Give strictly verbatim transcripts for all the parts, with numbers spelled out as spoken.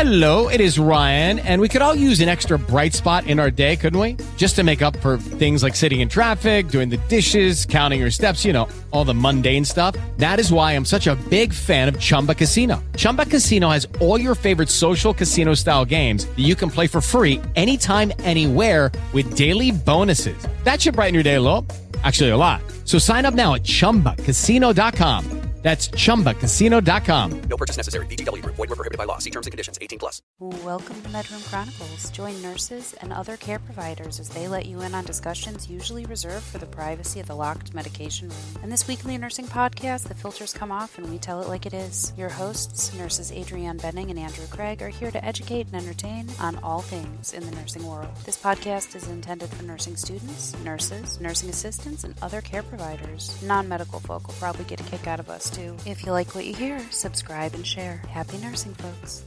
Hello, it is Ryan, and we could all use an extra bright spot in our day, couldn't we? Just to make up for things like sitting in traffic, doing the dishes, counting your steps, you know, all the mundane stuff. That is why I'm such a big fan of Chumba Casino. Chumba Casino has all your favorite social casino-style games that you can play for free anytime, anywhere with daily bonuses. That should brighten your day a little. Actually, a lot. So sign up now at chumba casino dot com. That's chumba casino dot com. No purchase necessary. V G W Group. Void where prohibited by law. See terms and conditions. eighteen plus. Welcome to MedRoom Chronicles. Join nurses and other care providers as they let you in on discussions usually reserved for the privacy of the locked medication room. In this weekly nursing podcast, the filters come off and we tell it like it is. Your hosts, nurses Adrienne Benning and Andrew Craig, are here to educate and entertain on all things in the nursing world. This podcast is intended for nursing students, nurses, nursing assistants, and other care providers. Non-medical folk will probably get a kick out of us too. If you like what you hear, subscribe and share. Happy nursing, folks.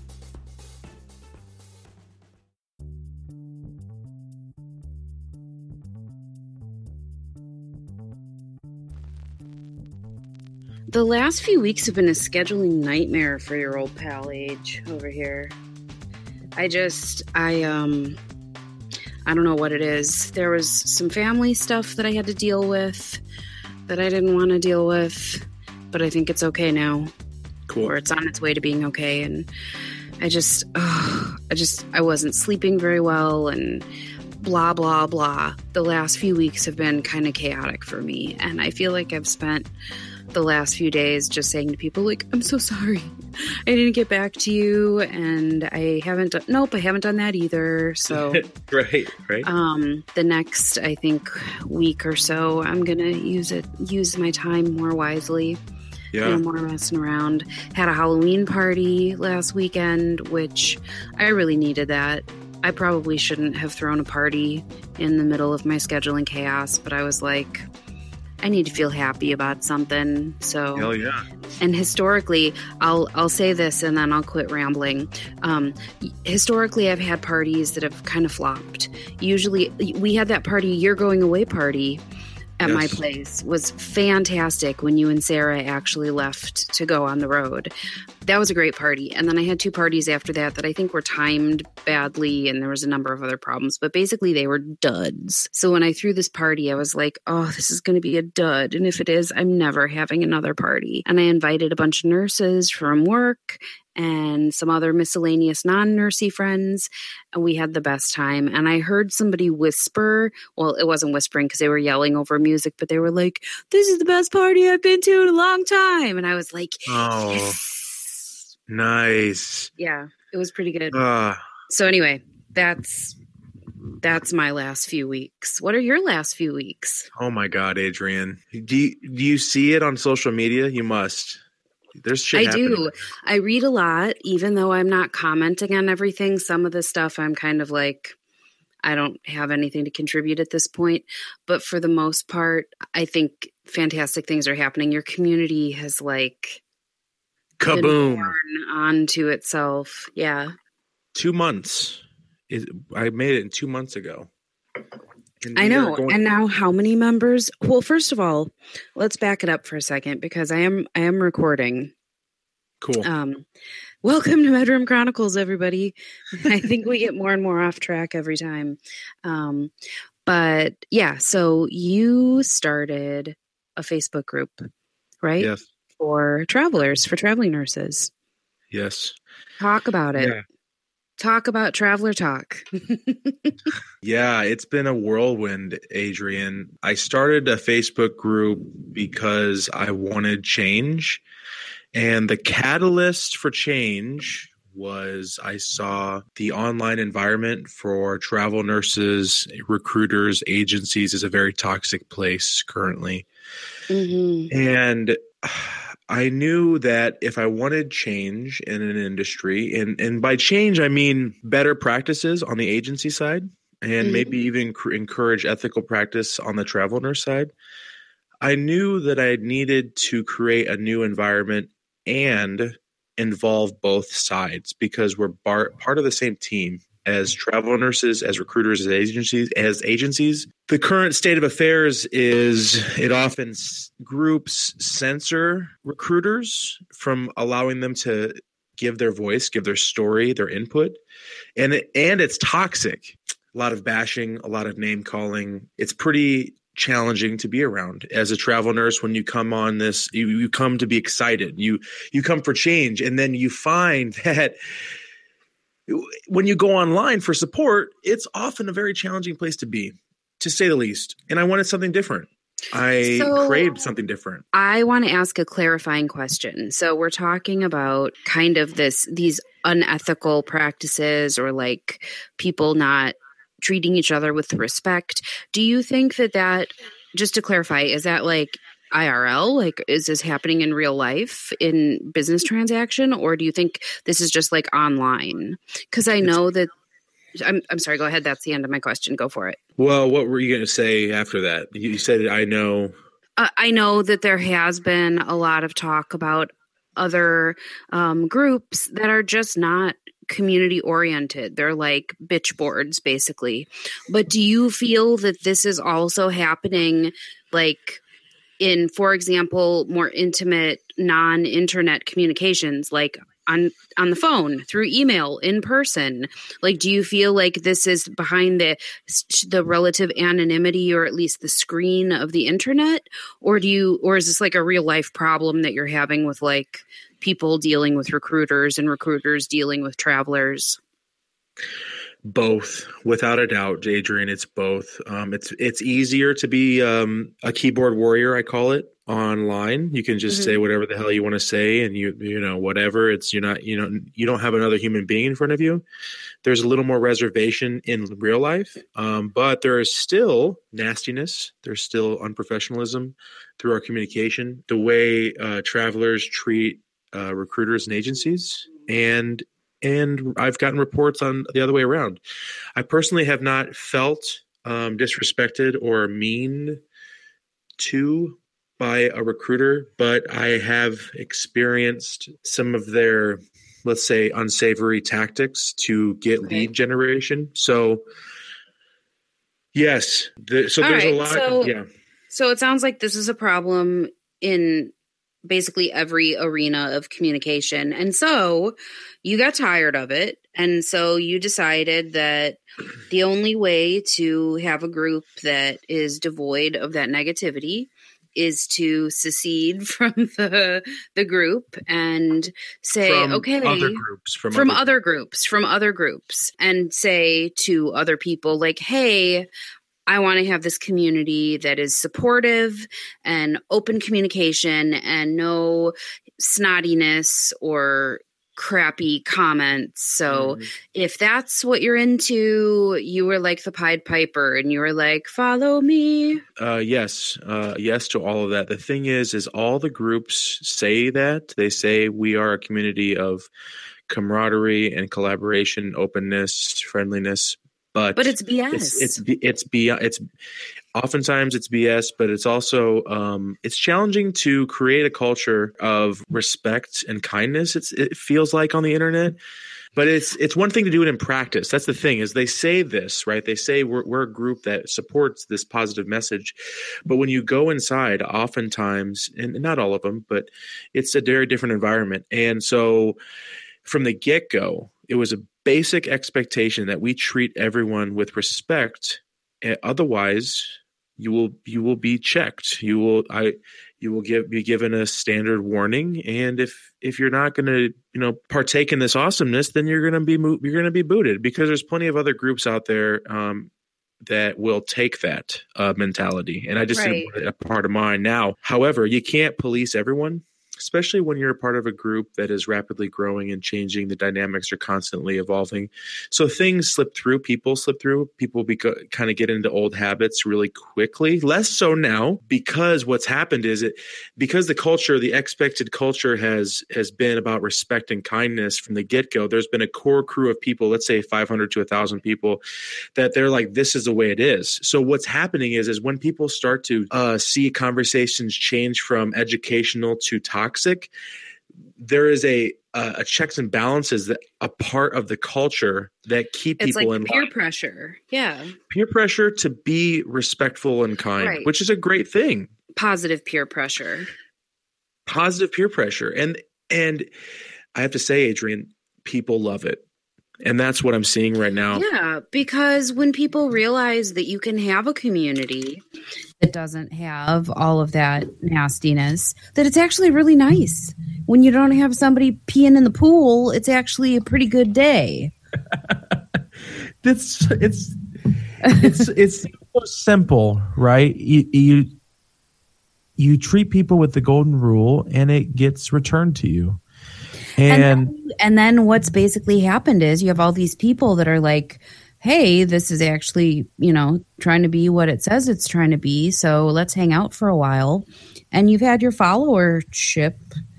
The last few weeks have been a scheduling nightmare for your old pal Age over here. I just, I, um, I don't know what it is. There was some family stuff that I had to deal with that I didn't want to deal with. But I think it's okay now. Cool. Or it's on its way to being okay. And I just, oh, I just, I wasn't sleeping very well and blah, blah, blah. The last few weeks have been kind of chaotic for me. And I feel like I've spent the last few days just saying to people like, I'm so sorry. I didn't get back to you. And I haven't done, nope, I haven't done that either. So, right, right. Um, the next, I think, week or so, I'm going to use it, use my time more wisely. Yeah. No more messing around. Had a Halloween party last weekend, which I really needed that. I probably shouldn't have thrown a party in the middle of my scheduling chaos, but I was like, I need to feel happy about something. So, hell yeah. And historically, I'll I'll say this and then I'll quit rambling. Um, historically, I've had parties that have kind of flopped. Usually, we had that party, You're Going Away party at Yes. my place. Was fantastic when you and Sarah actually left to go on the road. That was a great party. And then I had two parties after that that I think were timed badly and there was a number of other problems, but basically they were duds. So when I threw this party, I was like, oh, this is going to be a dud. And if it is, I'm never having another party. And I invited a bunch of nurses from work and some other miscellaneous non-nursey friends, and we had the best time. And I heard somebody whisper, well, it wasn't whispering because they were yelling over music, but they were like, this is the best party I've been to in a long time. And I was like, oh, yes. Nice. Yeah, it was pretty good. Uh, so anyway, that's that's my last few weeks. What are your last few weeks? oh my God, Adrienne. Do you, do you see it on social media? You must. There's shit I happening. do. I read a lot, even though I'm not commenting on everything. Some of the stuff I'm kind of like, I don't have anything to contribute at this point. But for the most part, I think fantastic things are happening. Your community has like been Kaboom. born onto itself. Yeah. Two months. Is I made it in two months ago. And I we are know. going- And now how many members? Well, first of all, let's back it up for a second because I am I am recording. Cool. Um, welcome to MedRoom Chronicles, everybody. I think we get more and more off track every time. Um, but yeah, so you started a Facebook group, right? Yes. For travelers, for traveling nurses. Yes. Talk about it. Yeah. Talk about traveler talk. Yeah, it's been a whirlwind, Adrienne. I started a Facebook group because I wanted change. And the catalyst for change was I saw the online environment for travel nurses, recruiters, agencies is a very toxic place currently. Mm-hmm. And I knew that if I wanted change in an industry, and, and by change, I mean better practices on the agency side, and Mm-hmm. maybe even cr- encourage ethical practice on the travel nurse side, I knew that I needed to create a new environment and involve both sides because we're bar- part of the same team as travel nurses, as recruiters, as agencies, as agencies. The current state of affairs is it often s- groups censor recruiters from allowing them to give their voice, give their story, their input. And it, and it's toxic. A lot of bashing, a lot of name calling. It's pretty challenging to be around as a travel nurse. When you come on this, you, you come to be excited. You you come for change, and then you find that when you go online for support, it's often a very challenging place to be, to say the least. And I wanted something different. I So- craved something different. I want to ask a clarifying question. So we're talking about kind of this these unethical practices, or like people not treating each other with respect. Do you think that that, just to clarify, is that like I R L? Like, is this happening in real life in business transaction, or do you think this is just like online? Because I know that I'm I'm sorry, go ahead. That's the end of my question. Go for it. Well, what were you going to say after that? You said, I know. Uh, I know that there has been a lot of talk about other um, groups that are just not community oriented. They're like bitch boards, basically. But do you feel that this is also happening, like in, for example, more intimate, non-internet communications, like on on the phone, through email, in person? Like, do you feel like this is behind the the relative anonymity, or at least the screen of the internet? Or do you, or is this like a real life problem that you're having with like people dealing with recruiters and recruiters dealing with travelers? Both, without a doubt, Adrian. It's both. Um, it's it's easier to be um, a keyboard warrior, I call it, online. You can just mm-hmm. say whatever the hell you want to say, and you you know whatever. It's you're not you know you don't have another human being in front of you. There's a little more reservation in real life, um, but there is still nastiness. There's still unprofessionalism through our communication, the way uh, travelers treat uh, recruiters and agencies, and. And I've gotten reports on the other way around. I personally have not felt um, disrespected or mean to by a recruiter, but I have experienced some of their, let's say, unsavory tactics to get okay. lead generation. So, yes. The, so All there's right, a lot. So, yeah. So it sounds like this is a problem in basically every arena of communication. And so you got tired of it. And so you decided that the only way to have a group that is devoid of that negativity is to secede from the the group and say, from okay, other groups, from, from other, other groups, from other groups, and say to other people like, hey, I want to have this community that is supportive and open communication and no snottiness or crappy comments. So mm-hmm. if that's what you're into, you were like the Pied Piper and you were like, follow me. Uh, yes. Uh, yes to all of that. The thing is, is all the groups say that. They say we are a community of camaraderie and collaboration, openness, friendliness. But, but it's B S. It's it's it's B it's oftentimes it's B S, but it's also um, it's challenging to create a culture of respect and kindness. It's it feels like on the internet, but it's it's one thing to do it in practice. That's the thing, is they say this, right? They say we're we're a group that supports this positive message, but when you go inside, oftentimes, and not all of them, but it's a very different environment. And so from the get-go, it was a basic expectation that we treat everyone with respect. Otherwise, you will you will be checked. You will I you will give be given a standard warning, and if if you're not going to you know partake in this awesomeness, then you're going to be you're going to be booted, because there's plenty of other groups out there um, that will take that uh, mentality, and I just right. didn't want it a part of mine. Now, however, you can't police everyone, especially when you're a part of a group that is rapidly growing and changing. The dynamics are constantly evolving. So things slip through, people slip through, people beca- kind of get into old habits really quickly. Less so now, because what's happened is it, because the culture, the expected culture has, has been about respect and kindness from the get-go. There's been a core crew of people, let's say five hundred to one thousand people, that they're like, this is the way it is. So what's happening is, is when people start to uh, see conversations change from educational to toxic, Toxic, there is a, a a checks and balances that a part of the culture that keep it's people like in peer line. pressure. Yeah. Peer pressure to be respectful and kind, right. which is a great thing. Positive peer pressure. Positive peer pressure. And and I have to say, Adrienne, people love it. And that's what I'm seeing right now. Yeah, because when people realize that you can have a community that doesn't have all of that nastiness, that it's actually really nice. When you don't have somebody peeing in the pool, it's actually a pretty good day. It's it's it's it's so simple, right? You, you you treat people with the golden rule, and it gets returned to you. And and then, and then what's basically happened is you have all these people that are like, hey, this is actually, you know, trying to be what it says it's trying to be. So let's hang out for a while. And you've had your followership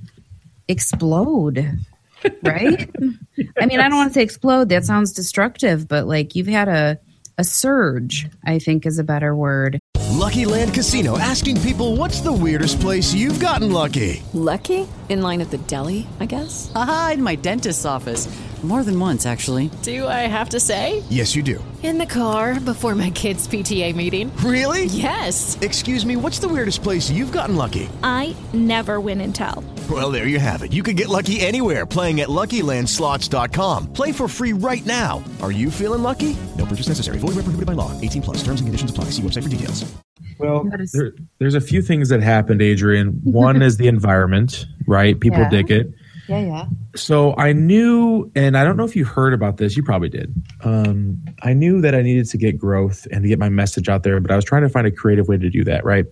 explode, right? I mean, I don't want to say explode. That sounds destructive, but like you've had a, a surge, I think is a better word. Lucky Land Casino, asking people, what's the weirdest place you've gotten lucky? Lucky? In line at the deli, I guess? Aha, in my dentist's office. More than once, actually. Do I have to say? Yes, you do. In the car before my kids' P T A meeting. Really? Yes. Excuse me, what's the weirdest place you've gotten lucky? I never win and tell. Well, there you have it. You can get lucky anywhere, playing at Lucky Land Slots dot com. Play for free right now. Are you feeling lucky? No purchase necessary. Void where prohibited by law. eighteen plus. Terms and conditions apply. See website for details. Well, there, there's a few things that happened, Adrienne. One is the environment, right? People Yeah. dig it. Yeah, yeah. So I knew, and I don't know if you heard about this, you probably did. Um, I knew that I needed to get growth and to get my message out there, but I was trying to find a creative way to do that, right?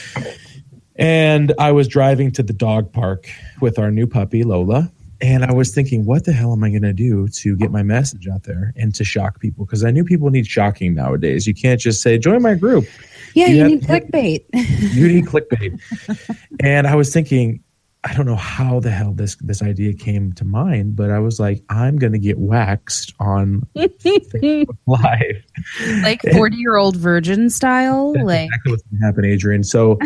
And I was driving to the dog park with our new puppy, Lola. And I was thinking, what the hell am I going to do to get my message out there and to shock people? Because I knew people need shocking nowadays. You can't just say, join my group. Yeah, you, you need have, clickbait. You need clickbait. And I was thinking, I don't know how the hell this this idea came to mind, but I was like, I'm going to get waxed on Facebook Live. Like forty-year-old virgin style? That's like exactly what's going to happen, Adrienne. So,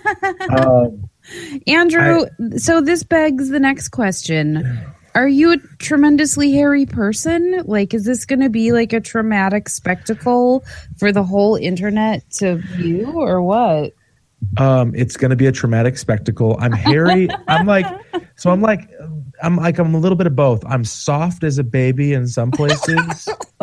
um, Andrew, I, so this begs the next question. Are you a tremendously hairy person? Like, is this going to be like a traumatic spectacle for the whole internet to view or what? Um, it's going to be a traumatic spectacle. I'm hairy. I'm like, so I'm like, I'm like, I'm a little bit of both. I'm soft as a baby in some places,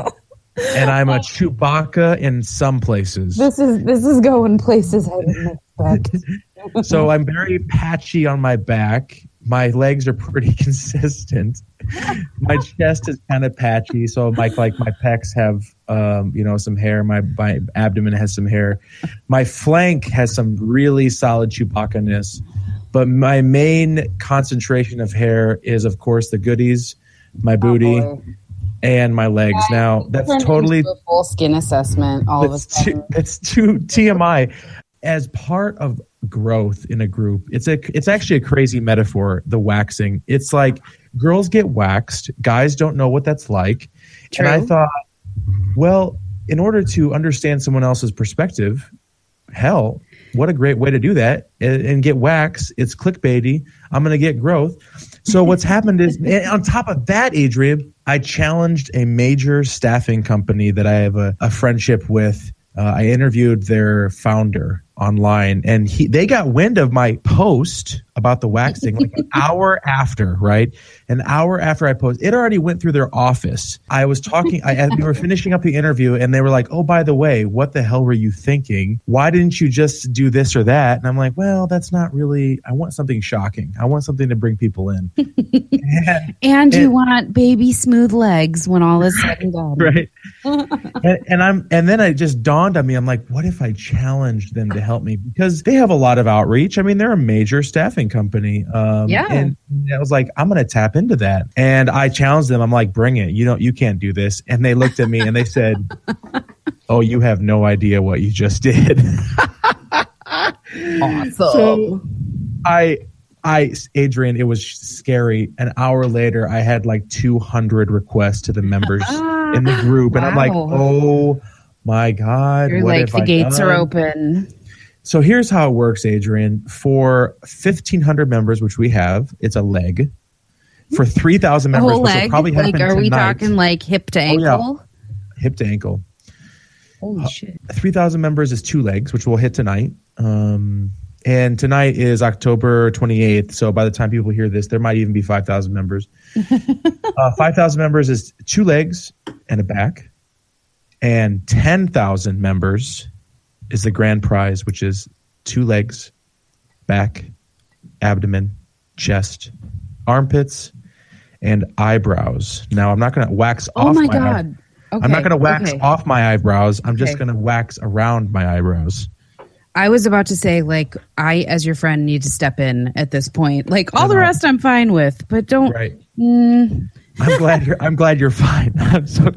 and I'm a Chewbacca in some places. This is this is going places I didn't expect. So I'm very patchy on my back. My legs are pretty consistent. My chest is kind of patchy, so my like my pecs have um, you know some hair. My my abdomen has some hair. My flank has some really solid Chewbacca-ness. But my main concentration of hair is, of course, the goodies, my booty, Oh, and my legs. Yeah, now that's turned totally into a full skin assessment. All of a that's sudden, too, that's too T M I. As part of growth in a group, it's a it's actually a crazy metaphor. The waxing. It's like girls get waxed, guys don't know what that's like. True. And I thought, well, in order to understand someone else's perspective, hell, what a great way to do that and, and get waxed. It's clickbaity. I'm going to get growth. So what's happened is, and on top of that, Adrienne, I challenged a major staffing company that I have a, a friendship with. Uh, I interviewed their founder online, and he they got wind of my post about the waxing like an hour after, right? An hour after I posted, it already went through their office. I was talking, I, we were finishing up the interview, and they were like, oh, by the way, what the hell were you thinking? Why didn't you just do this or that? And I'm like, well, that's not really, I want something shocking. I want something to bring people in. and, and you and, want baby smooth legs when all is said and done, right? and, and I'm, and then it just dawned on me. I'm like, what if I challenged them to help me? Because they have a lot of outreach. I mean, they're a major staffing company. Um, Yeah. And I was like, I'm going to tap into that. And I challenged them. I'm like, bring it. You don't, you can't do this. And they looked at me and they said, oh, you have no idea what you just did. Awesome. So I, I, Adrienne, it was scary. An hour later, I had like two hundred requests to the members in the group. And I'm like, Wow. oh my God. You're what like, have the I gates done? are open. So here's how it works, Adrienne. For fifteen hundred members, which we have, it's a leg. For three thousand The members, whole which will leg? probably Like, happen are we tonight, talking like hip to Oh, ankle? yeah. hip to ankle. Holy shit. three thousand members is two legs, which we'll hit tonight. Um, And tonight is October twenty-eighth. So by the time people hear this, there might even be five thousand members. uh, five thousand members is two legs and a back. And ten thousand members is the grand prize, which is two legs, back, abdomen, chest, armpits, and eyebrows. Now, I'm not going to wax Oh off my my God. eye- Okay, I'm not going to wax okay. off my eyebrows. I'm just Okay. going to wax around my eyebrows. I was about to say, like, I, as your friend, need to step in at this point. Like, all No, the no. rest I'm fine with, but don't. Right. Mm, I'm glad you're. I'm glad you're fine. I'm so,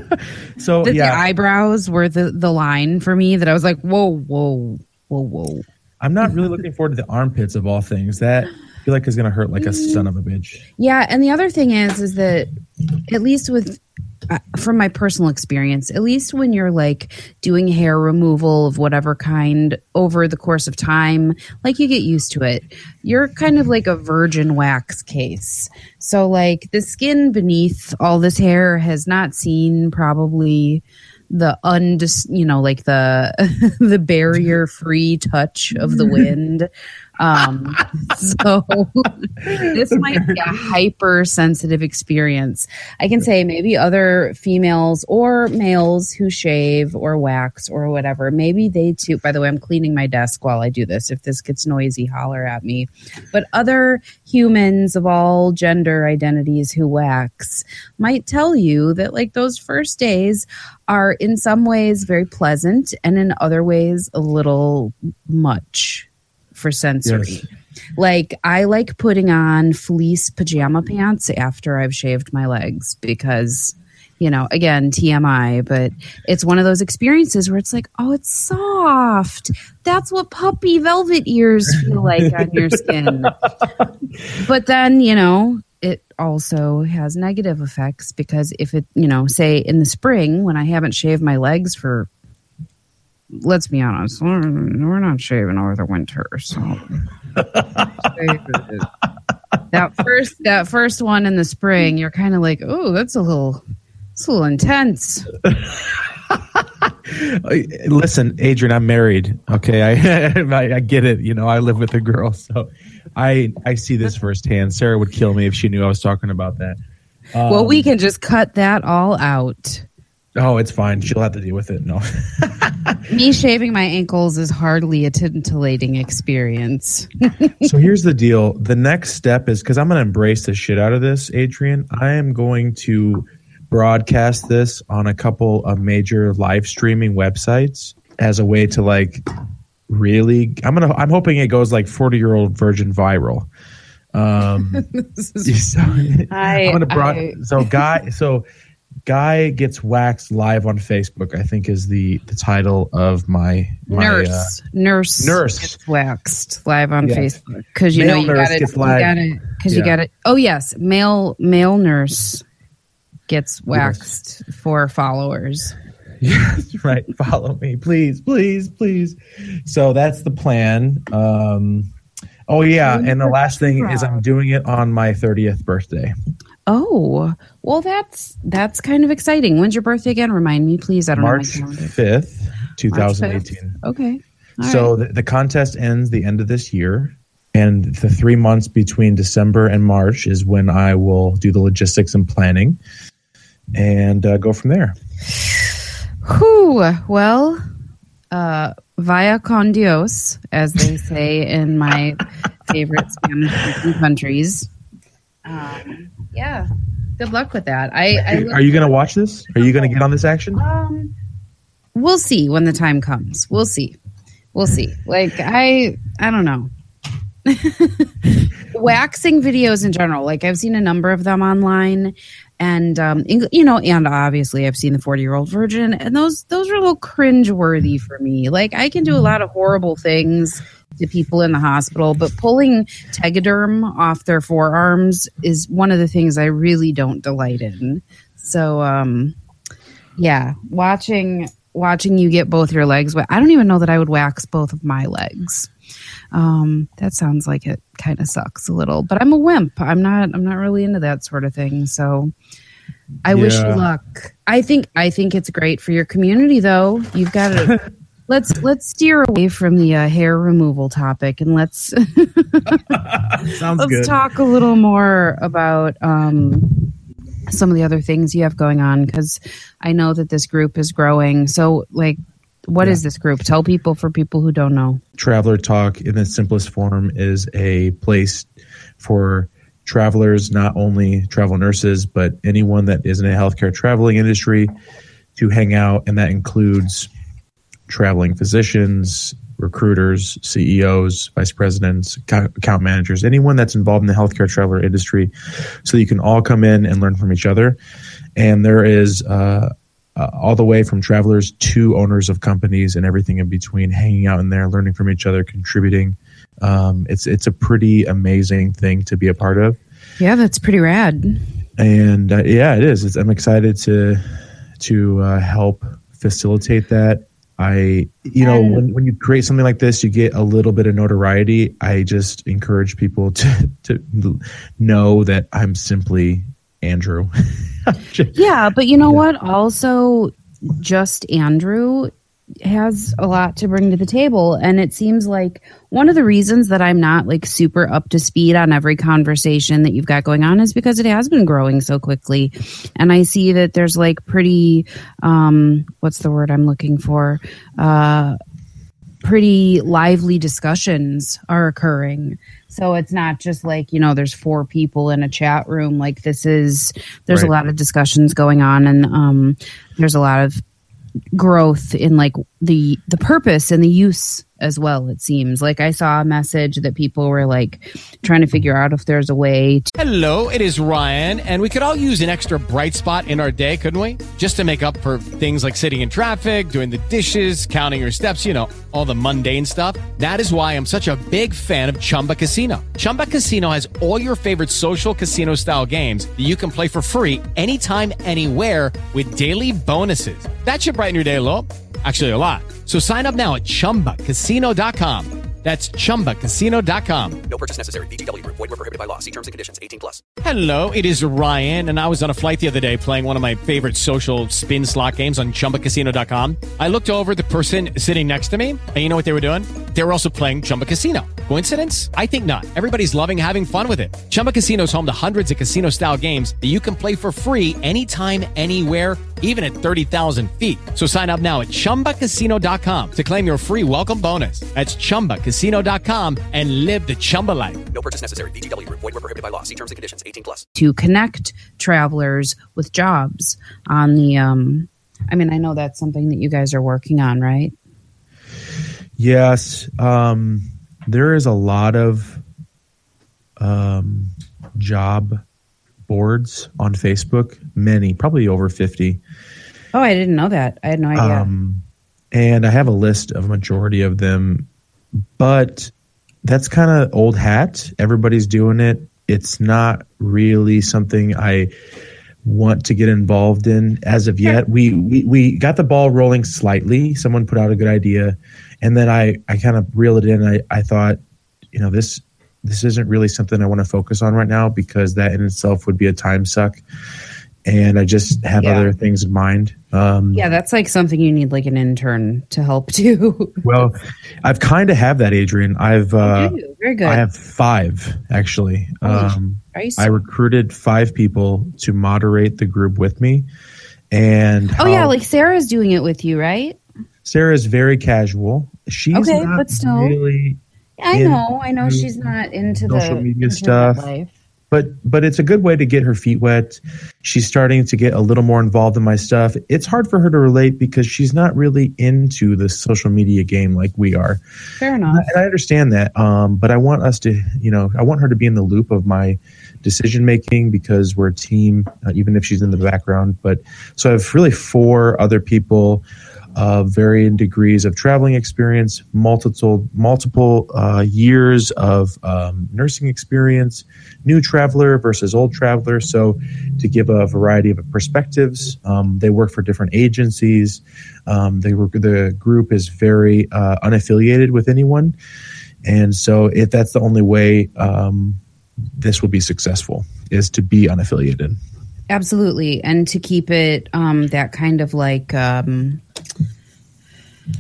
so the, the yeah. eyebrows were the, the line for me that I was like, whoa, whoa, whoa, whoa. I'm not really looking forward to the armpits of all things. That I feel like is going to hurt like a son of a bitch. Yeah, and the other thing is, is that at least with, uh, from my personal experience, at least when you're like doing hair removal of whatever kind over the course of time, like you get used to it. You're kind of like a virgin wax case. So like the skin beneath all this hair has not seen probably the undis, you know, like the the barrier free touch of the wind. Um, so this might be a hypersensitive experience. I can say maybe other females or males who shave or wax or whatever, maybe they too, by the way, I'm cleaning my desk while I do this. If this gets noisy, holler at me. But other humans of all gender identities who wax might tell you that like those first days are in some ways very pleasant and in other ways a little much for sensory. Yes. Like I like putting on fleece pajama pants after I've shaved my legs because, you know, again, T M I, but it's one of those experiences where it's like, oh, it's soft. That's what puppy velvet ears feel like on your skin. But then, you know, it also has negative effects because if it, you know, say in the spring when I haven't shaved my legs for, let's be honest, we're, we're not shaving over the winter, so that first that first one in the spring, you're kind of like, oh, that's a little, it's a little intense. Listen, Adrian, I'm married. Okay, I, I I get it. You know, I live with a girl, so I I see this firsthand. Sarah would kill me if she knew I was talking about that. Um, Well, we can just cut that all out. Oh, it's fine. She'll have to deal with it. No. Me shaving my ankles is hardly a titillating experience. So here's the deal. The next step is because I'm going to embrace the shit out of this, Adrian. I am going to broadcast this on a couple of major live streaming websites as a way to like really. I'm gonna. I'm hoping it goes like forty year old virgin viral. Um, so I, I'm gonna broad, I, so guy. So. Guy gets waxed live on Facebook, I think is the, the title of my, my nurse. Uh, nurse. Nurse. Gets waxed live on Yes. Facebook. Because you Male know you nurse got it. gets You live. got it. Because you Yeah. got it. Oh, yes. Male, male nurse gets waxed for followers. Yes, right. Follow me, please, please, please. So that's the plan. Um, oh, yeah. And the last thing is I'm doing it on my thirtieth birthday. Oh, well, that's that's kind of exciting. When's your birthday again? Remind me, please. I don't March know. my calendar. fifth, March twenty fifth. eighteen. Okay. All So right. the, the contest ends the end of this year. And the three months between December and March is when I will do the logistics and planning and uh, go from there. Whew. Well, uh, via con Dios, as they say in my favorite Spanish-speaking countries. Um, yeah. Good luck with that. I, I look- Are you going to watch this? Are you going to get on this action? Um, we'll see when the time comes. We'll see. We'll see. Like I, I don't know. Waxing videos in general. Like I've seen a number of them online, and um, in- you know, and obviously I've seen the forty-year-old virgin, and those those are a little cringe-worthy for me. Like I can do a lot of horrible things to people in the hospital, but pulling tegaderm off their forearms is one of the things I really don't delight in. So, um, yeah, watching watching you get both your legs wet. I don't even know that I would wax both of my legs. Um, that sounds like it kind of sucks a little, but I'm a wimp. I'm not, I'm not really into that sort of thing. So I wish you Yeah. luck. I think, I think it's great for your community though. You've got a, let's let's steer away from the uh, hair removal topic and let's Sounds let's good. talk a little more about um, some of the other things you have going on, because I know that this group is growing. So, like, what Yeah. is this group? Tell people for people who don't know. Traveler Talk, in its simplest form, is a place for travelers, not only travel nurses, but anyone that is in a healthcare traveling industry, to hang out. And that includes traveling physicians, recruiters, C E Os, vice presidents, account account managers, anyone that's involved in the healthcare traveler industry, so you can all come in and learn from each other. And there is uh, uh, all the way from travelers to owners of companies and everything in between, hanging out in there, learning from each other, contributing. Um, it's it's a pretty amazing thing to be a part of. Yeah, that's pretty rad. And uh, yeah, it is. It's, I'm excited to to uh, help facilitate that. I, you know, when, when you create something like this, you get a little bit of notoriety. I just encourage people to to know that I'm simply Andrew. Yeah, but you know what? Also, just Andrew has a lot to bring to the table. And it seems like one of the reasons that I'm not like super up to speed on every conversation that you've got going on is because it has been growing so quickly. And I see that there's like pretty, um, what's the word I'm looking for? Uh, pretty lively discussions are occurring. So it's not just like, you know, there's four people in a chat room. Like this is, there's Right. a lot of discussions going on, and um, there's a lot of growth in like the the purpose and the use as well. It seems like I saw a message that people were like trying to figure out if there's a way to Hello, it is Ryan, and we could all use an extra bright spot in our day, couldn't we? Just to make up for things like sitting in traffic, doing the dishes, counting your steps, you know, all the mundane stuff. That is why I'm such a big fan of Chumba Casino. Chumba Casino has all your favorite social casino style games that you can play for free anytime, anywhere with daily bonuses. That should brighten your day a little. Actually, a lot. So sign up now at chumba casino dot com. That's chumba casino dot com. No purchase necessary. V G W Group. Void where prohibited by law. See terms and conditions. eighteen plus. Hello, it is Ryan, and I was on a flight the other day playing one of my favorite social spin slot games on chumba casino dot com. I looked over at the person sitting next to me, and you know what they were doing? They were also playing Chumba Casino. Coincidence? I think not. Everybody's loving having fun with it. Chumba Casino is home to hundreds of casino-style games that you can play for free anytime, anywhere, even at thirty thousand feet. So sign up now at chumba casino dot com to claim your free welcome bonus. That's chumba casino dot com and live the Chumba life. No purchase necessary. V G W Group. Void where prohibited by law. See terms and conditions. eighteen plus. to connect travelers with jobs on the um I mean, I know that's something that you guys are working on, right? Yes, um, there is a lot of um, job boards on Facebook. Many, probably over fifty. Oh, I didn't know that. I had no idea. Um, and I have a list of a majority of them, but that's kind of old hat. Everybody's doing it. It's not really something I want to get involved in as of yet. We, we we got the ball rolling slightly. Someone put out a good idea, and then I, I kind of reeled it in. I, I thought, you know, this this isn't really something I want to focus on right now, because that in itself would be a time suck. And I just have Yeah. other things in mind. Um, Yeah, that's like something you need like an intern to help do. Well, I've kind of have that, Adrian. I've uh, You do. Very good. I have five actually. Um, Nice. I recruited five people to moderate the group with me, and Oh yeah, how- like Sarah's doing it with you, right? Sarah is very casual. She's Okay, not but still. really I into know. I know she's not into the social media internet stuff. life. But but it's a good way to get her feet wet. She's starting to get a little more involved in my stuff. It's hard for her to relate because she's not really into the social media game like we are. Fair enough. And I understand that. Um, but I want us to, you know, I want her to be in the loop of my decision making, because we're a team, uh, even if she's in the background. But so I have really four other people of varying degrees of traveling experience, multiple multiple uh, years of um, nursing experience, new traveler versus old traveler. So to give a variety of perspectives, um, they work for different agencies. Um, they work, the group is very uh, unaffiliated with anyone, and so if that's the only way um, this will be successful, is to be unaffiliated. Absolutely. And to keep it um, that kind of like, um,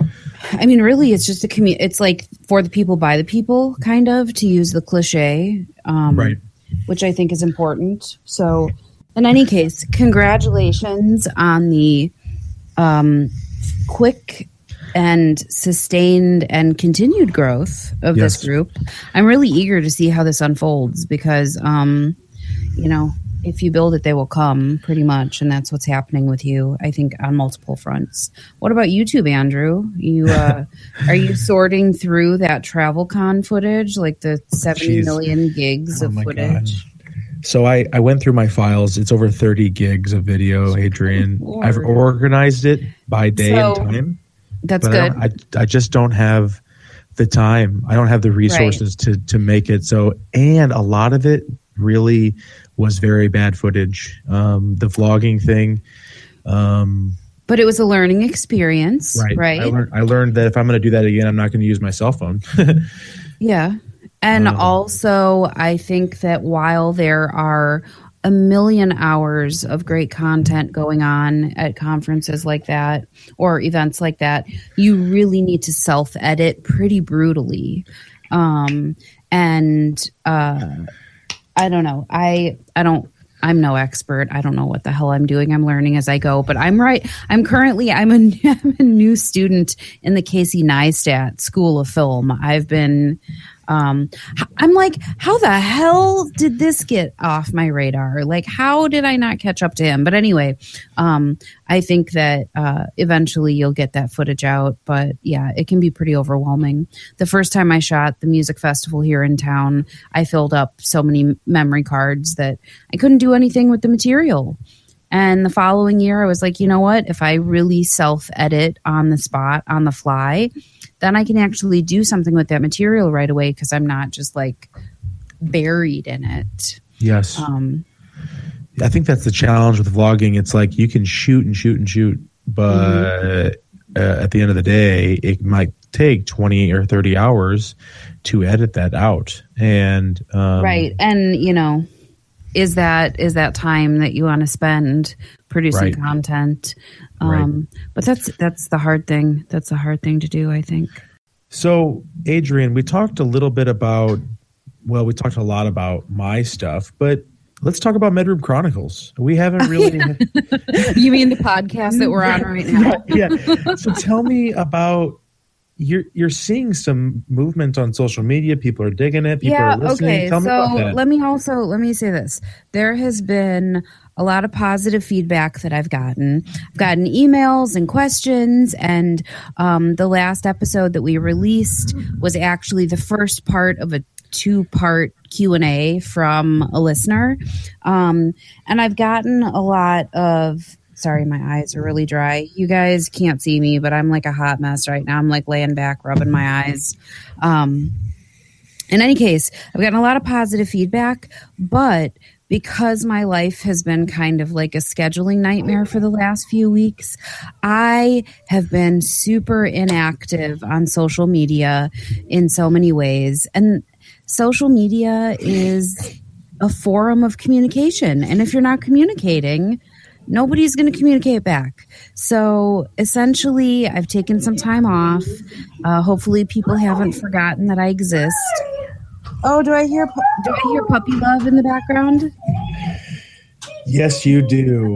I mean, really, it's just a commu- It's like for the people, by the people, kind of, to use the cliche, um, Right. which I think is important. So, in any case, congratulations on the um, quick and sustained and continued growth of Yes. this group. I'm really eager to see how this unfolds because, um, you know, if you build it, they will come, pretty much, and that's what's happening with you, I think, on multiple fronts. What about YouTube, Andrew? You uh, are you sorting through that TravelCon footage, like the seventy Jeez. million gigs Oh of my footage? God. So I, I went through my files. It's over thirty gigs of video, Adrian. Lord. I've organized it by day So, and time. That's but I good. don't- I, I just don't have the time. I don't have the resources to to make it. So, and a lot of it really was very bad footage. Um, the vlogging thing. Um, But it was a learning experience, right? right. I, learned, I learned that if I'm going to do that again, I'm not going to use my cell phone. Yeah. And Um, also, I think that while there are a million hours of great content going on at conferences like that or events like that, you really need to self-edit pretty brutally. Um, and uh, I don't know. I I don't. I'm no expert. I don't know what the hell I'm doing. I'm learning as I go. But I'm right. I'm currently. I'm a, I'm a new student in the Casey Neistat School of Film. I've been. Um, I'm like, how the hell did this get off my radar? Like, how did I not catch up to him? But anyway, um, I think that uh, eventually you'll get that footage out. But yeah, it can be pretty overwhelming. The first time I shot the music festival here in town, I filled up so many memory cards that I couldn't do anything with the material. And the following year, I was like, you know what? If I really self-edit on the spot, on the fly, then I can actually do something with that material right away because I'm not just like buried in it. yes. Um, I think that's the challenge with vlogging. It's like you can shoot and shoot and shoot, but Mm-hmm. uh, at the end of the day, it might take twenty or thirty hours to edit that out. And um, right. And, you know, is that is that time that you want to spend producing Right. content? Right. Um, but that's that's the hard thing. That's the hard thing to do, I think. So, Adrian, we talked a little bit about, well, we talked a lot about my stuff, but let's talk about Medroom Chronicles. We haven't really. You mean the podcast that we're on right now? yeah. So tell me about, you're you're seeing some movement on social media. People are digging it. People yeah, are listening. okay. Tell me So about that. let me also let me say this. There has been a lot of positive feedback that I've gotten. I've gotten emails and questions, and um, the last episode that we released was actually the first part of a two-part Q and A from a listener. Um, and I've gotten a lot of Sorry, my eyes are really dry. You guys can't see me, but I'm like a hot mess right now. I'm like laying back, rubbing my eyes. Um, in any case, I've gotten a lot of positive feedback, but because my life has been kind of like a scheduling nightmare for the last few weeks, I have been super inactive on social media in so many ways. And social media is a forum of communication. And if you're not communicating, nobody's going to communicate back. So essentially, I've taken some time off. Uh, hopefully, people haven't forgotten that I exist. Oh, do I hear pu- do I hear puppy love in the background? Yes, you do.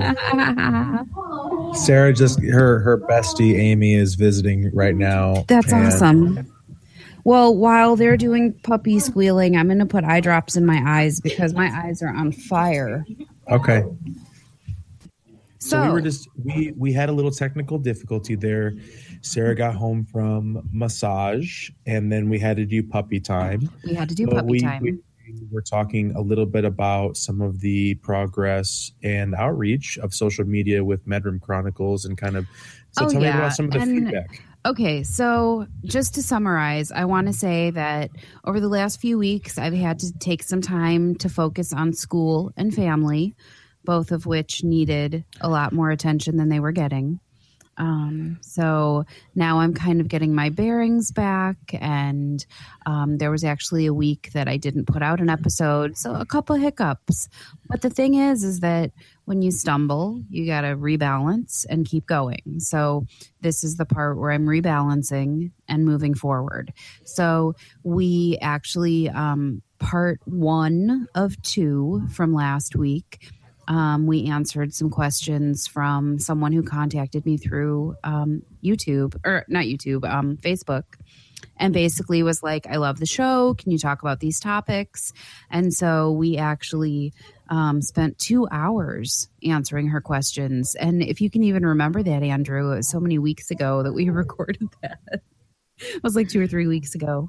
Sarah just her her bestie Amy is visiting right now. That's and- awesome. Well, while they're doing puppy squealing, I'm going to put eye drops in my eyes because my eyes are on fire. Okay. So, So, we were just we we had a little technical difficulty there. Sarah got home from massage, and then we had to do puppy time. we had to do But puppy we, time. We, we're talking a little bit about some of the progress and outreach of social media with Medroom Chronicles, and kind of. So Oh, tell me yeah, about some of the and- feedback. Okay, so just to summarize, I want to say that over the last few weeks, I've had to take some time to focus on school and family, both of which needed a lot more attention than they were getting. Um, so now I'm kind of getting my bearings back, and um, there was actually a week that I didn't put out an episode, so a couple hiccups. But the thing is, is that when you stumble, you got to rebalance and keep going. So this is the part where I'm rebalancing and moving forward. So we actually, um, part one of two from last week, Um, we answered some questions from someone who contacted me through um, YouTube, or not YouTube, um, Facebook, and basically was like, I love the show. Can you talk about these topics? And so we actually um, spent two hours answering her questions. And if you can even remember that, Andrew, it was so many weeks ago that we recorded that. It was like two or three weeks ago.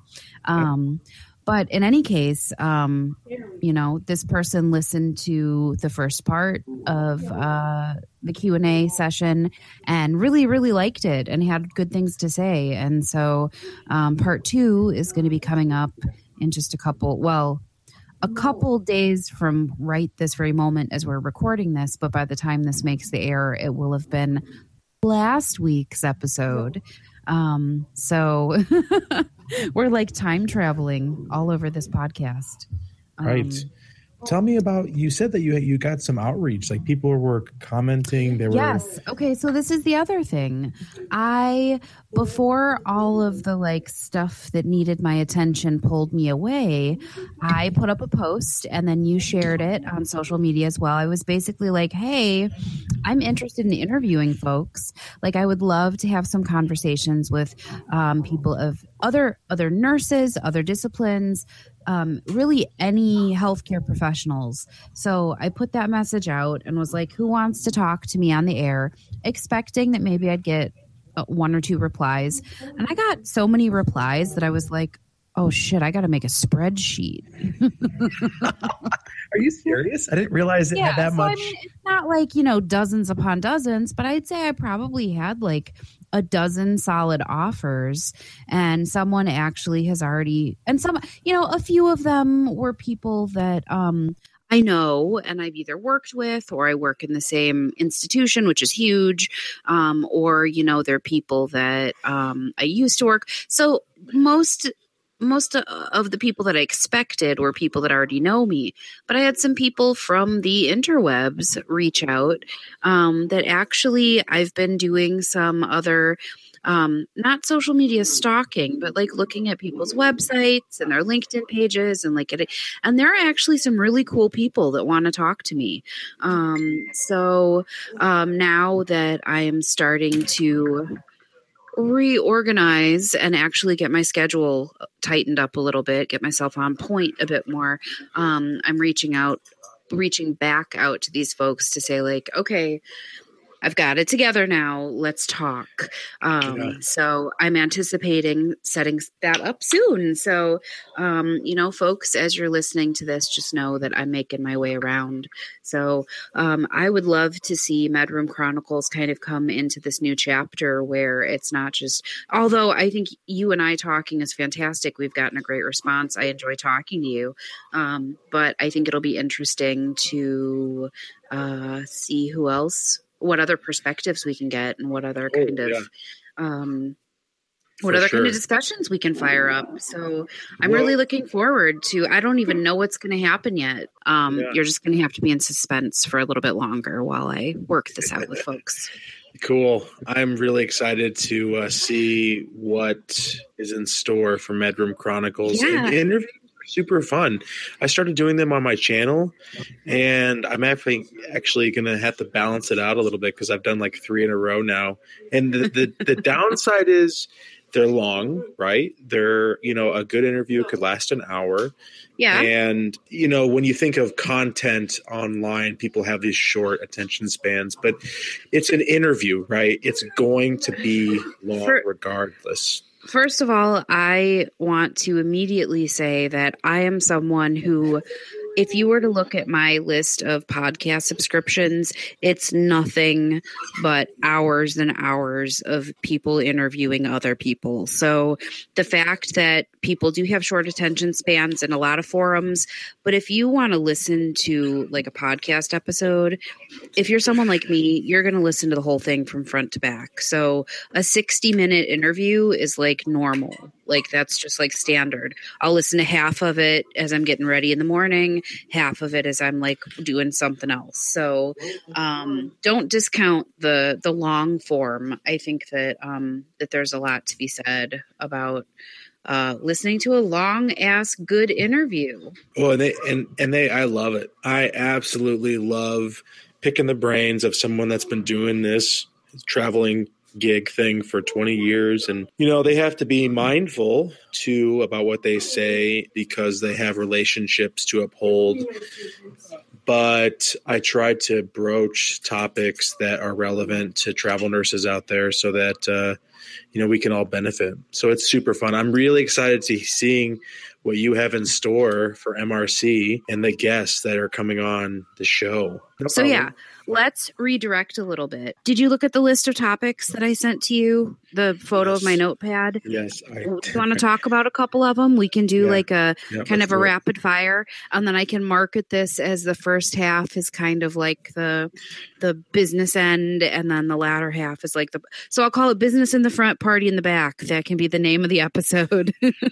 Um But in any case, um, you know, this person listened to the first part of uh, the Q and A session and really, really liked it and had good things to say. And so um, part two is going to be coming up in just a couple, well, a couple days from right this very moment as we're recording this. But by the time this makes the air, it will have been last week's episode. Um, so we're like time traveling all over this podcast. Um, Right. Tell me about, you said that you you got some outreach, like people were commenting. They were Yes. Okay. So this is the other thing. I, before all of the like stuff that needed my attention pulled me away, I put up a post and then you shared it on social media as well. I was basically like, hey, I'm interested in interviewing folks. Like I would love to have some conversations with um, people of other, other nurses, other disciplines, Um, really any healthcare professionals. So I put that message out and was like, who wants to talk to me on the air, expecting that maybe I'd get uh, one or two replies. And I got so many replies that I was like, oh shit, I got to make a spreadsheet. Are you serious? I didn't realize it yeah, had that so, much. I mean, it's not like, you know, dozens upon dozens, but I'd say I probably had like a dozen solid offers, and someone actually has already, and some, you know, a few of them were people that um, I know and I've either worked with, or I work in the same institution, which is huge, um, or, you know, they're people that um, I used to work. So most Most of the people that I expected were people that already know me, but I had some people from the interwebs reach out um, that actually I've been doing some other, um, not social media stalking, but like looking at people's websites and their LinkedIn pages and like it. And there are actually some really cool people that want to talk to me. Um, so um, now that I am starting to reorganize and actually get my schedule tightened up a little bit, get myself on point a bit more. Um, I'm reaching out, reaching back out to these folks to say like, okay, I've got it together now. Let's talk. Um, yeah. So I'm anticipating setting that up soon. So, um, you know, folks, as you're listening to this, just know that I'm making my way around. So um, I would love to see MedRoom Chronicles kind of come into this new chapter where it's not just, although I think you and I talking is fantastic. We've gotten a great response. I enjoy talking to you. Um, but I think it'll be interesting to uh, see who else, what other perspectives we can get, and what other kind oh, yeah. of, um, what For other sure. kind of discussions we can fire up. So I'm well, really looking forward to, I don't even know what's going to happen yet. Um, yeah. You're just going to have to be in suspense for a little bit longer while I work this out with folks. Cool. I'm really excited to uh, see what is in store for MedRoom Chronicles. Yeah. And interviews are super fun. I started doing them on my channel, and I'm actually actually going to have to balance it out a little bit because I've done like three in a row now. And the, the, the downside is they're long, right? They're, you know, a good interview could last an hour. Yeah. And, you know, when you think of content online, people have these short attention spans, but it's an interview, right? It's going to be long For, regardless. First of all, I want to immediately say that I am someone who if you were to look at my list of podcast subscriptions, it's nothing but hours and hours of people interviewing other people. So the fact that people do have short attention spans in a lot of forums, but if you want to listen to like a podcast episode, if you're someone like me, you're going to listen to the whole thing from front to back. So a sixty minute interview is like normal. Like that's just like standard. I'll listen to half of it as I'm getting ready in the morning, half of it as I'm like doing something else. So um, don't discount the the long form. I think that um, that there's a lot to be said about uh, listening to a long ass good interview. Well, and they and and they, I love it. I absolutely love picking the brains of someone that's been doing this traveling gig thing for twenty years. And, you know, they have to be mindful too about what they say because they have relationships to uphold. But I try to broach topics that are relevant to travel nurses out there so that, uh, you know, we can all benefit. So it's super fun. I'm really excited to seeing what you have in store for M R C and the guests that are coming on the show. No so, problem. yeah. Let's redirect a little bit. Did you look at the list of topics that I sent to you? The photo Yes. of my notepad? Yes. I, Do you want to talk about a couple of them? We can do Yeah. like a Yeah, kind let's of a do it. rapid fire. And then I can market this as the first half is kind of like the the business end. And then the latter half is like the, so I'll call it business in the front, party in the back. That can be the name of the episode.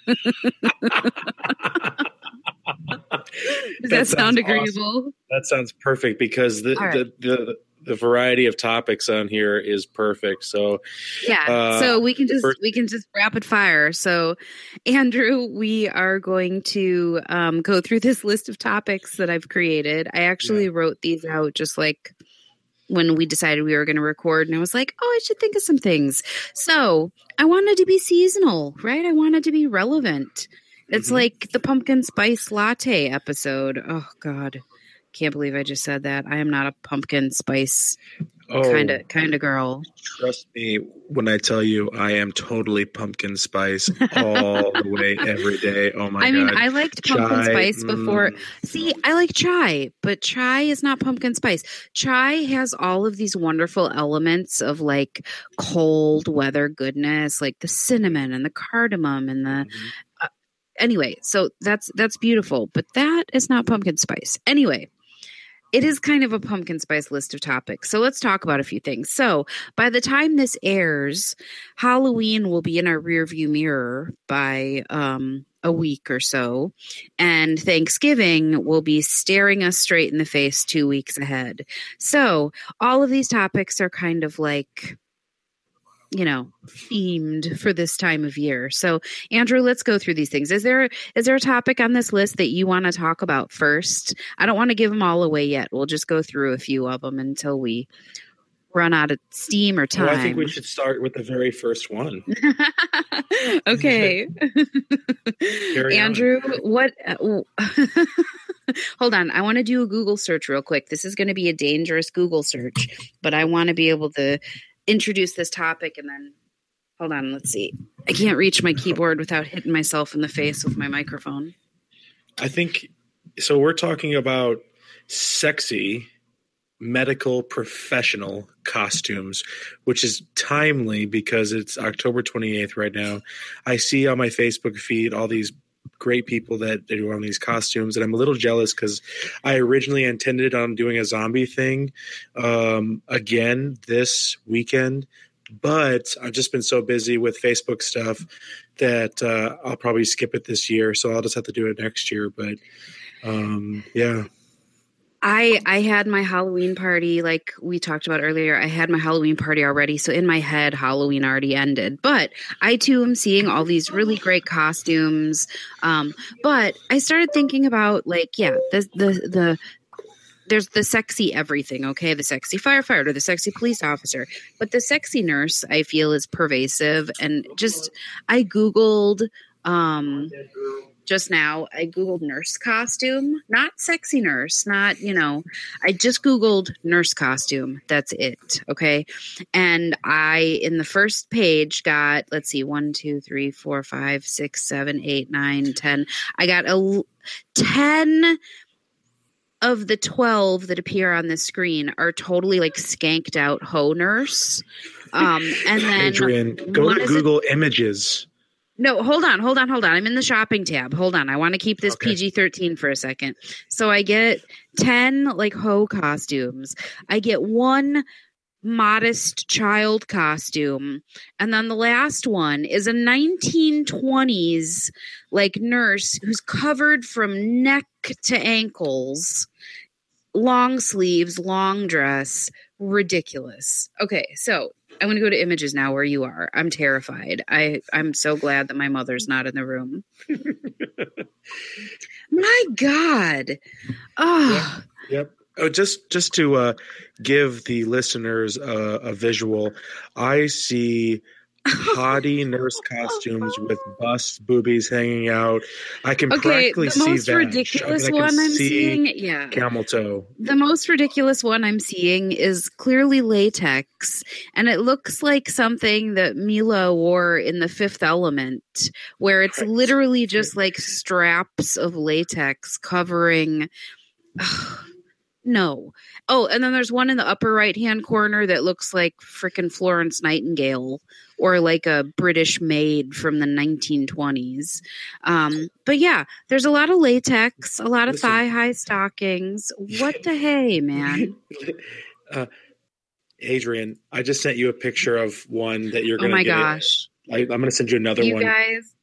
Does that, That sound sounds agreeable? That sounds perfect because the, All right. the, the, the variety of topics on here is perfect. So Yeah. uh, so we can just first- we can just rapid fire. So Andrew, we are going to um, go through this list of topics that I've created. I actually wrote these out just like when we decided we were going to record, and I was like, oh, I should think of some things. So I wanted to be seasonal, right? I wanted to be relevant. It's Mm-hmm. like the pumpkin spice latte episode. Oh God. Can't believe I just said that. I am not a pumpkin spice Oh, kind of kind of girl. trust me when I tell you I am totally pumpkin spice all the way every day. Oh my I God. mean, I liked pumpkin Chai, spice before. mm. See, I like chai, but chai is not pumpkin spice. Chai has all of these wonderful elements of like cold weather goodness, like the cinnamon and the cardamom and the. Mm-hmm. Uh, anyway, so that's that's beautiful, but that is not pumpkin spice. Anyway. It is kind of a pumpkin spice list of topics. So let's talk about a few things. So by the time this airs, Halloween will be in our rearview mirror by um, a week or so. And Thanksgiving will be staring us straight in the face two weeks ahead. So all of these topics are kind of like, you know, themed for this time of year. So Andrew, let's go through these things. Is there, is there a topic on this list that you want to talk about first? I don't want to give them all away yet. We'll just go through a few of them until we run out of steam or time. Well, I think we should start with the very first one. Okay. Carry on. Andrew, what, uh, hold on. I want to do a Google search real quick. This is going to be a dangerous Google search, but I want to be able to introduce this topic and then hold on. Let's see. I can't reach my keyboard without hitting myself in the face with my microphone. I think so. We're talking about sexy medical professional costumes, which is timely because it's October twenty-eighth right now. I see on my Facebook feed all these great people that are wearing these costumes, and I'm a little jealous because I originally intended on doing a zombie thing um, again this weekend, but I've just been so busy with Facebook stuff that uh, I'll probably skip it this year, so I'll just have to do it next year. But um, yeah. I I had my Halloween party, like we talked about earlier. I had my Halloween party already. So in my head, Halloween already ended. But I, too, am seeing all these really great costumes. Um, but I started thinking about, like, yeah, the the the there's the sexy everything, okay? The sexy firefighter, the sexy police officer. But the sexy nurse, I feel, is pervasive. And just I Googled um just now, I Googled nurse costume, not sexy nurse, not, you know, I just Googled nurse costume. That's it. Okay. And I, in the first page, got, let's see, one, two, three, four, five, six, seven, eight, nine, ten. I got a ten of the twelve that appear on the screen are totally like skanked out hoe nurse. Um, and then Adrian, go to Google a- Images. No, hold on, hold on, hold on. I'm in the shopping tab. Hold on. I want to keep this Okay. P G thirteen for a second. So I get ten like hoe costumes. I get one modest child costume. And then the last one is a nineteen twenties like nurse who's covered from neck to ankles, long sleeves, long dress, ridiculous. Okay, so I'm going to go to Images now where you are. I'm terrified. I, I'm so glad that my mother's not in the room. My God. Oh. Yep. yep. Oh, just just to uh, give the listeners uh, a visual, I see haughty nurse costumes with busts, boobies hanging out. I can okay, practically the most see that. ridiculous I mean, I one I'm see seeing, yeah, camel toe. The most ridiculous one I'm seeing is clearly latex, and it looks like something that Mila wore in The Fifth Element, where it's literally just like straps of latex covering. No. Oh, and then there's one in the upper right-hand corner that looks like frickin' Florence Nightingale or like a British maid from the nineteen twenties. Um, but yeah, there's a lot of latex, a lot of Listen. thigh-high stockings. What the hey, man? uh, Adrian, I just sent you a picture of one that you're Oh going to my get. gosh. I, I'm going to send you another You one. guys.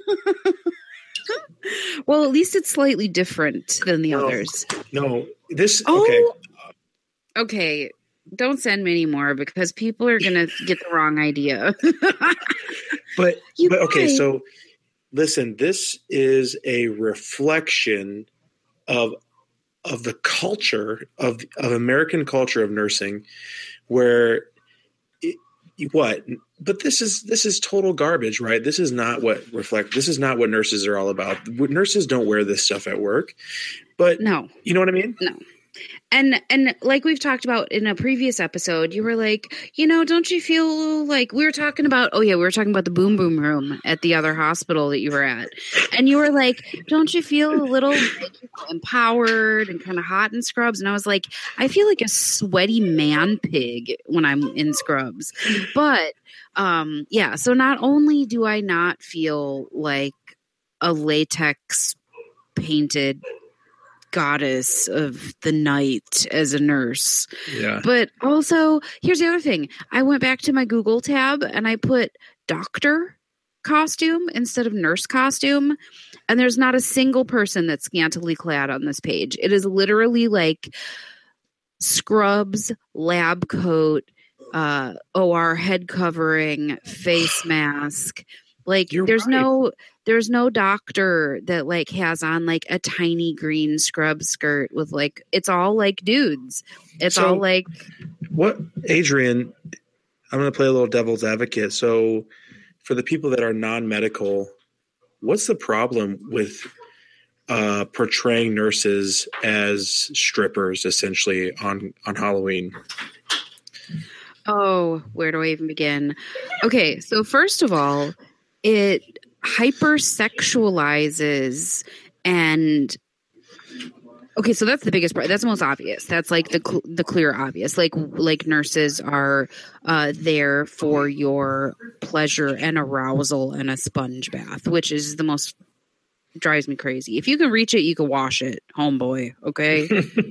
Well, at least it's slightly different than the No. others. No, this, Oh. okay. Okay, don't send me anymore because people are going to get the wrong idea. But, You but okay, guys. so listen, this is a reflection of of the culture of of American culture of nursing, where it, what? But this is this is total garbage, right? This is not what reflect. This is not what nurses are all about. Nurses don't wear this stuff at work, but No. you know what I mean? No. And and like we've talked about in a previous episode, you were like, you know, don't you feel like we were talking about, oh yeah, we were talking about the boom boom room at the other hospital that you were at. And you were like, don't you feel a little like, you know, empowered and kind of hot in scrubs? And I was like, I feel like a sweaty man pig when I'm in scrubs. But um, yeah, so not only do I not feel like a latex painted goddess of the night as a nurse. Yeah. But also, here's the other thing. I went back to my Google tab and I put doctor costume instead of nurse costume. And there's not a single person that's scantily clad on this page. It is literally like scrubs, lab coat, uh, O R head covering, face mask. Like You're there's right. no there's no doctor that like has on like a tiny green scrub skirt with like it's all like dudes. It's So- all like What, Adrian, I'm going to play a little devil's advocate. So, for the people that are non medical, what's the problem with uh, portraying nurses as strippers essentially on, on Halloween? oh, where do I even begin? Okay, so first of all, it hypersexualizes and okay, so that's the biggest part. That's the most obvious. That's like the cl- the clear obvious. Like like nurses are uh, there for your pleasure and arousal and a sponge bath, which is the most drives me crazy. If you can reach it, you can wash it, homeboy. Okay.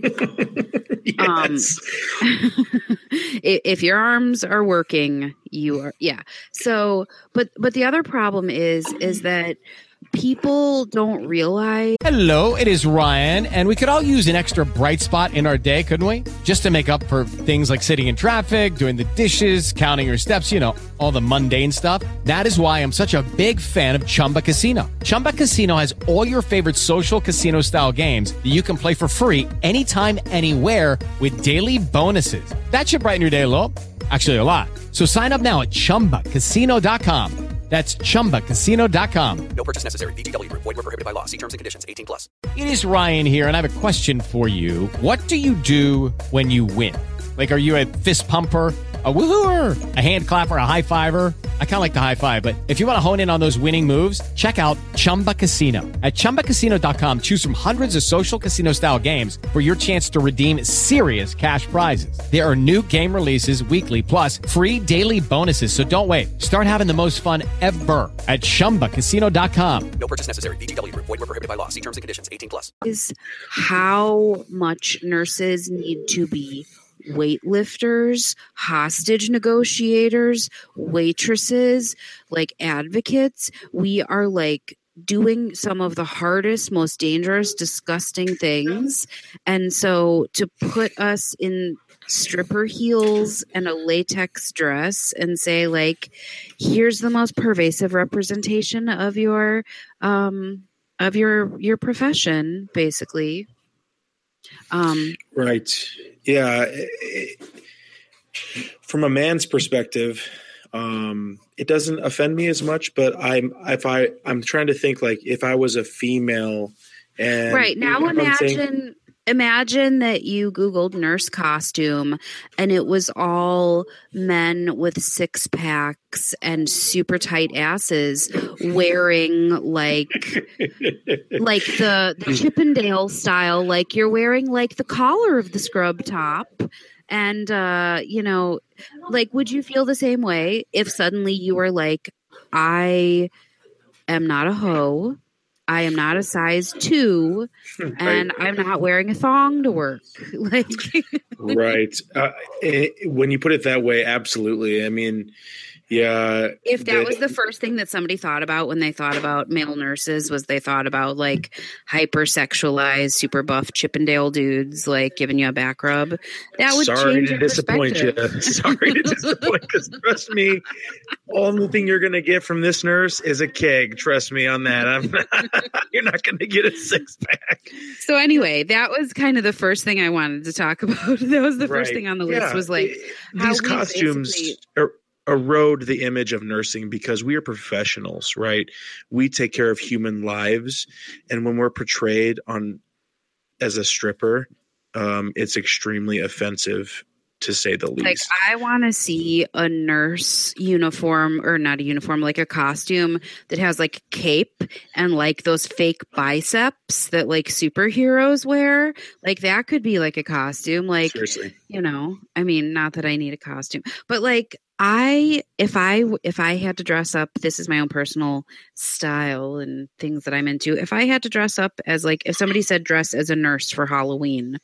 Yes. Um, if if your arms are working, you are yeah. So, but but the other problem is is that people don't realize. Hello, it is Ryan, and we could all use an extra bright spot in our day, couldn't we? Just to make up for things like sitting in traffic, doing the dishes, counting your steps, you know, all the mundane stuff. That is why I'm such a big fan of Chumba Casino. Chumba Casino has all your favorite social casino style games that you can play for free anytime, anywhere with daily bonuses. That should brighten your day a little. Actually, a lot. So sign up now at chumba casino dot com. That's chumba casino dot com. No purchase necessary. V G W Group. Void where prohibited by law. See terms and conditions. eighteen plus. It is Ryan here, and I have a question for you. What do you do when you win? Like, are you a fist pumper? A woohooer, a hand clapper, a high fiver. I kind of like the high five, but if you want to hone in on those winning moves, check out Chumba Casino. At chumba casino dot com, choose from hundreds of social casino style games for your chance to redeem serious cash prizes. There are new game releases weekly, plus free daily bonuses. So don't wait. Start having the most fun ever at chumba casino dot com. No purchase necessary. V G W Group. Void where prohibited by law. See terms and conditions. eighteen plus. Is how much nurses need to be weightlifters, hostage negotiators, waitresses, like advocates. We are like doing some of the hardest, most dangerous, disgusting things. And so to put us in stripper heels and a latex dress and say like, here's the most pervasive representation of your, um, of your, your profession, basically. Um, right. Yeah. It, from a man's perspective, um, it doesn't offend me as much, but I'm, if I, I'm trying to think like if I was a female and right now, imagine, imagine that you Googled nurse costume and it was all men with six packs and super tight asses wearing like, like the, the Chippendale style, like you're wearing like the collar of the scrub top. And, uh, you know, like, would you feel the same way if suddenly you were like, I am not a hoe, I am not a size two, and right. I'm not wearing a thong to work. Like, right. Uh, it, when you put it that way, absolutely. I mean, yeah. If that the, was the first thing that somebody thought about when they thought about male nurses, was they thought about like hypersexualized, super buff Chippendale dudes, like giving you a back rub, that would sorry change to your disappoint you. Sorry to disappoint, because trust me, only thing you're going to get from this nurse is a keg. Trust me on that. I'm not, you're not going to get a six pack. So anyway, that was kind of the first thing I wanted to talk about. That was the first right. thing on the list yeah. was like how these costumes are. Erode the image of nursing because we are professionals, right? We take care of human lives. And when we're portrayed on as a stripper, um, it's extremely offensive, to say the least. Like, I want to see a nurse uniform, or not a uniform, like a costume that has like cape and like those fake biceps that like superheroes wear. Like that could be like a costume. Like, seriously. You know, I mean, not that I need a costume, but like I, if I, if I had to dress up, this is my own personal style and things that I'm into. If I had to dress up as like, if somebody said dress as a nurse for Halloween,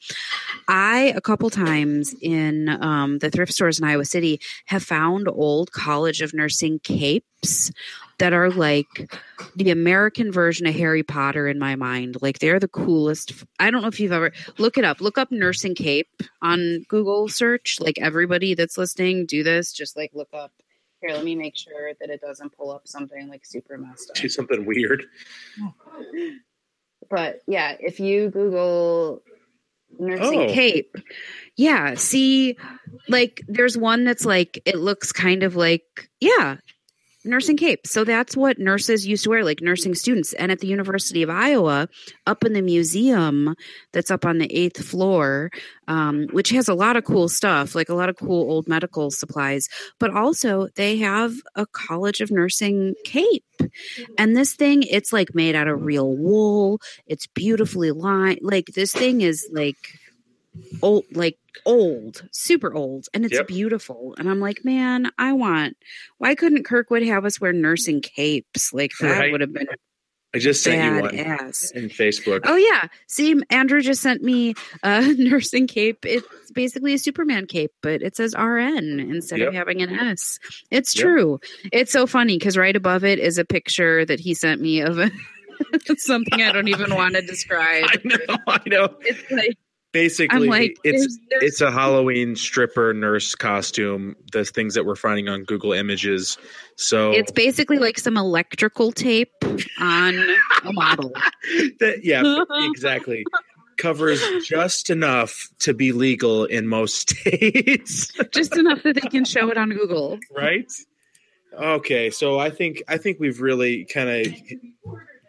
I, a couple times in um, the thrift stores in Iowa City, have found old College of Nursing capes that are like the American version of Harry Potter in my mind. Like they're the coolest. I don't know if you've ever look it up, look up nursing cape on Google search. Like everybody that's listening, do this. Just like look up here. Let me make sure that it doesn't pull up something like super messed up. Do something weird. But yeah, if you Google nursing oh. cape, yeah, see, like there's one that's like, it looks kind of like, yeah, nursing cape. So that's what nurses used to wear, like nursing students. And at the University of Iowa, up in the museum that's up on the eighth floor, um, which has a lot of cool stuff, like a lot of cool old medical supplies, but also they have a College of Nursing cape. And this thing, it's like made out of real wool. It's beautifully lined. Like this thing is like old, like old, super old, and it's yep. beautiful. And I'm like, man, I want, why couldn't Kirkwood have us wear nursing capes? Like that right. would have been I just sent you one ass. in Facebook. Oh yeah. See, Andrew just sent me a nursing cape. It's basically a Superman cape, but it says R N instead yep. of having an S. It's yep. true. It's so funny because right above it is a picture that he sent me of a, something I don't even want to describe. I know, I know. It's like, basically, like, it's there's, there's, it's a Halloween stripper nurse costume. The things that we're finding on Google Images. So it's basically like some electrical tape on a model. that, yeah, exactly. Covers just enough to be legal in most states. Just enough that they can show it on Google. Right? Okay, so I think I think we've really kind of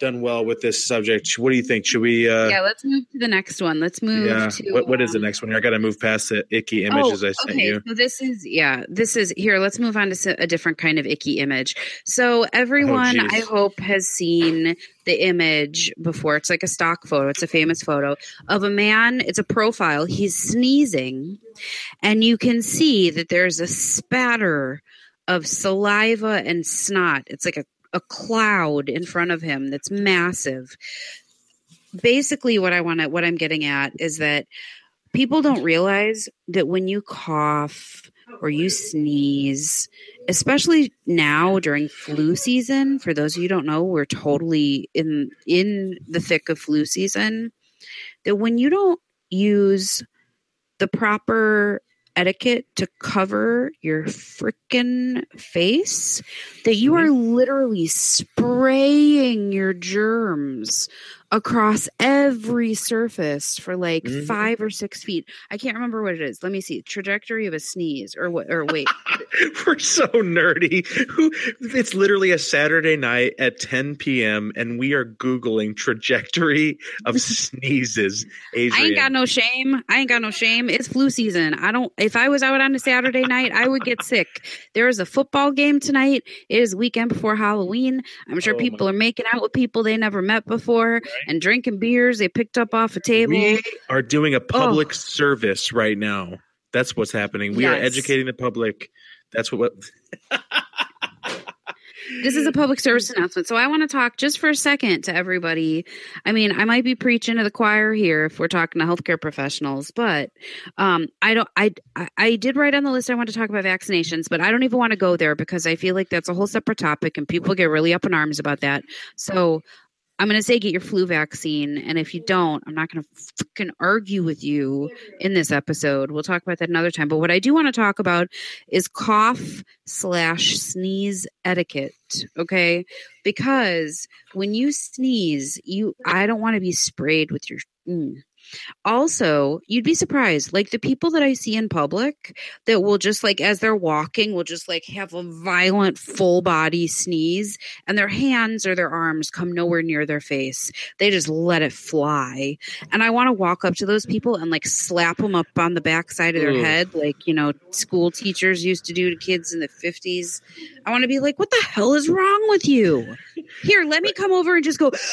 done well with this subject. What do you think? Should we? Uh, yeah, let's move to the next one. Let's move yeah. to What, what is the um, next one? I got to move past the icky images oh, I sent okay. you. So this is yeah. This is here. Let's move on to s- a different kind of icky image. So everyone, Oh, geez. I hope, has seen the image before. It's like a stock photo. It's a famous photo of a man. It's a profile. He's sneezing, and you can see that there's a spatter of saliva and snot. It's like a a cloud in front of him that's massive. Basically, what I want to, what I'm getting at is that people don't realize that when you cough or you sneeze, especially now during flu season, for those of you who don't know, we're totally in, in the thick of flu season, that when you don't use the proper etiquette to cover your frickin' face, that you are literally spraying your germs across every surface for like mm-hmm. five or six feet. I can't remember what it is. Let me see. Trajectory of a sneeze or what? Or wait. We're so nerdy. It's literally a Saturday night at ten p.m. and we are Googling trajectory of sneezes. Adrian. I ain't got no shame. I ain't got no shame. It's flu season. I don't. If I was out on a Saturday night, I would get sick. There is a football game tonight. It is weekend before Halloween. I'm sure oh people are making out with people they never met before. Right. And drinking beers they picked up off a table. We are doing a public oh. service right now. That's what's happening. We yes. are educating the public. That's what. what This is a public service announcement. So I want to talk just for a second to everybody. I mean, I might be preaching to the choir here if we're talking to healthcare professionals, but um, I don't. I I did write on the list I want to talk about vaccinations, but I don't even want to go there because I feel like that's a whole separate topic, and people get really up in arms about that. So I'm going to say get your flu vaccine, and if you don't, I'm not going to fucking argue with you in this episode. We'll talk about that another time. But what I do want to talk about is cough slash sneeze etiquette, okay? Because when you sneeze, you I don't want to be sprayed with your mm. Also, you'd be surprised, like the people that I see in public that will just like, as they're walking, will just like have a violent full body sneeze and their hands or their arms come nowhere near their face. They just let it fly. And I want to walk up to those people and like slap them up on the backside of their Ooh. head, like, you know, school teachers used to do to kids in the fifties. I want to be like, what the hell is wrong with you? Here, let me come over and just go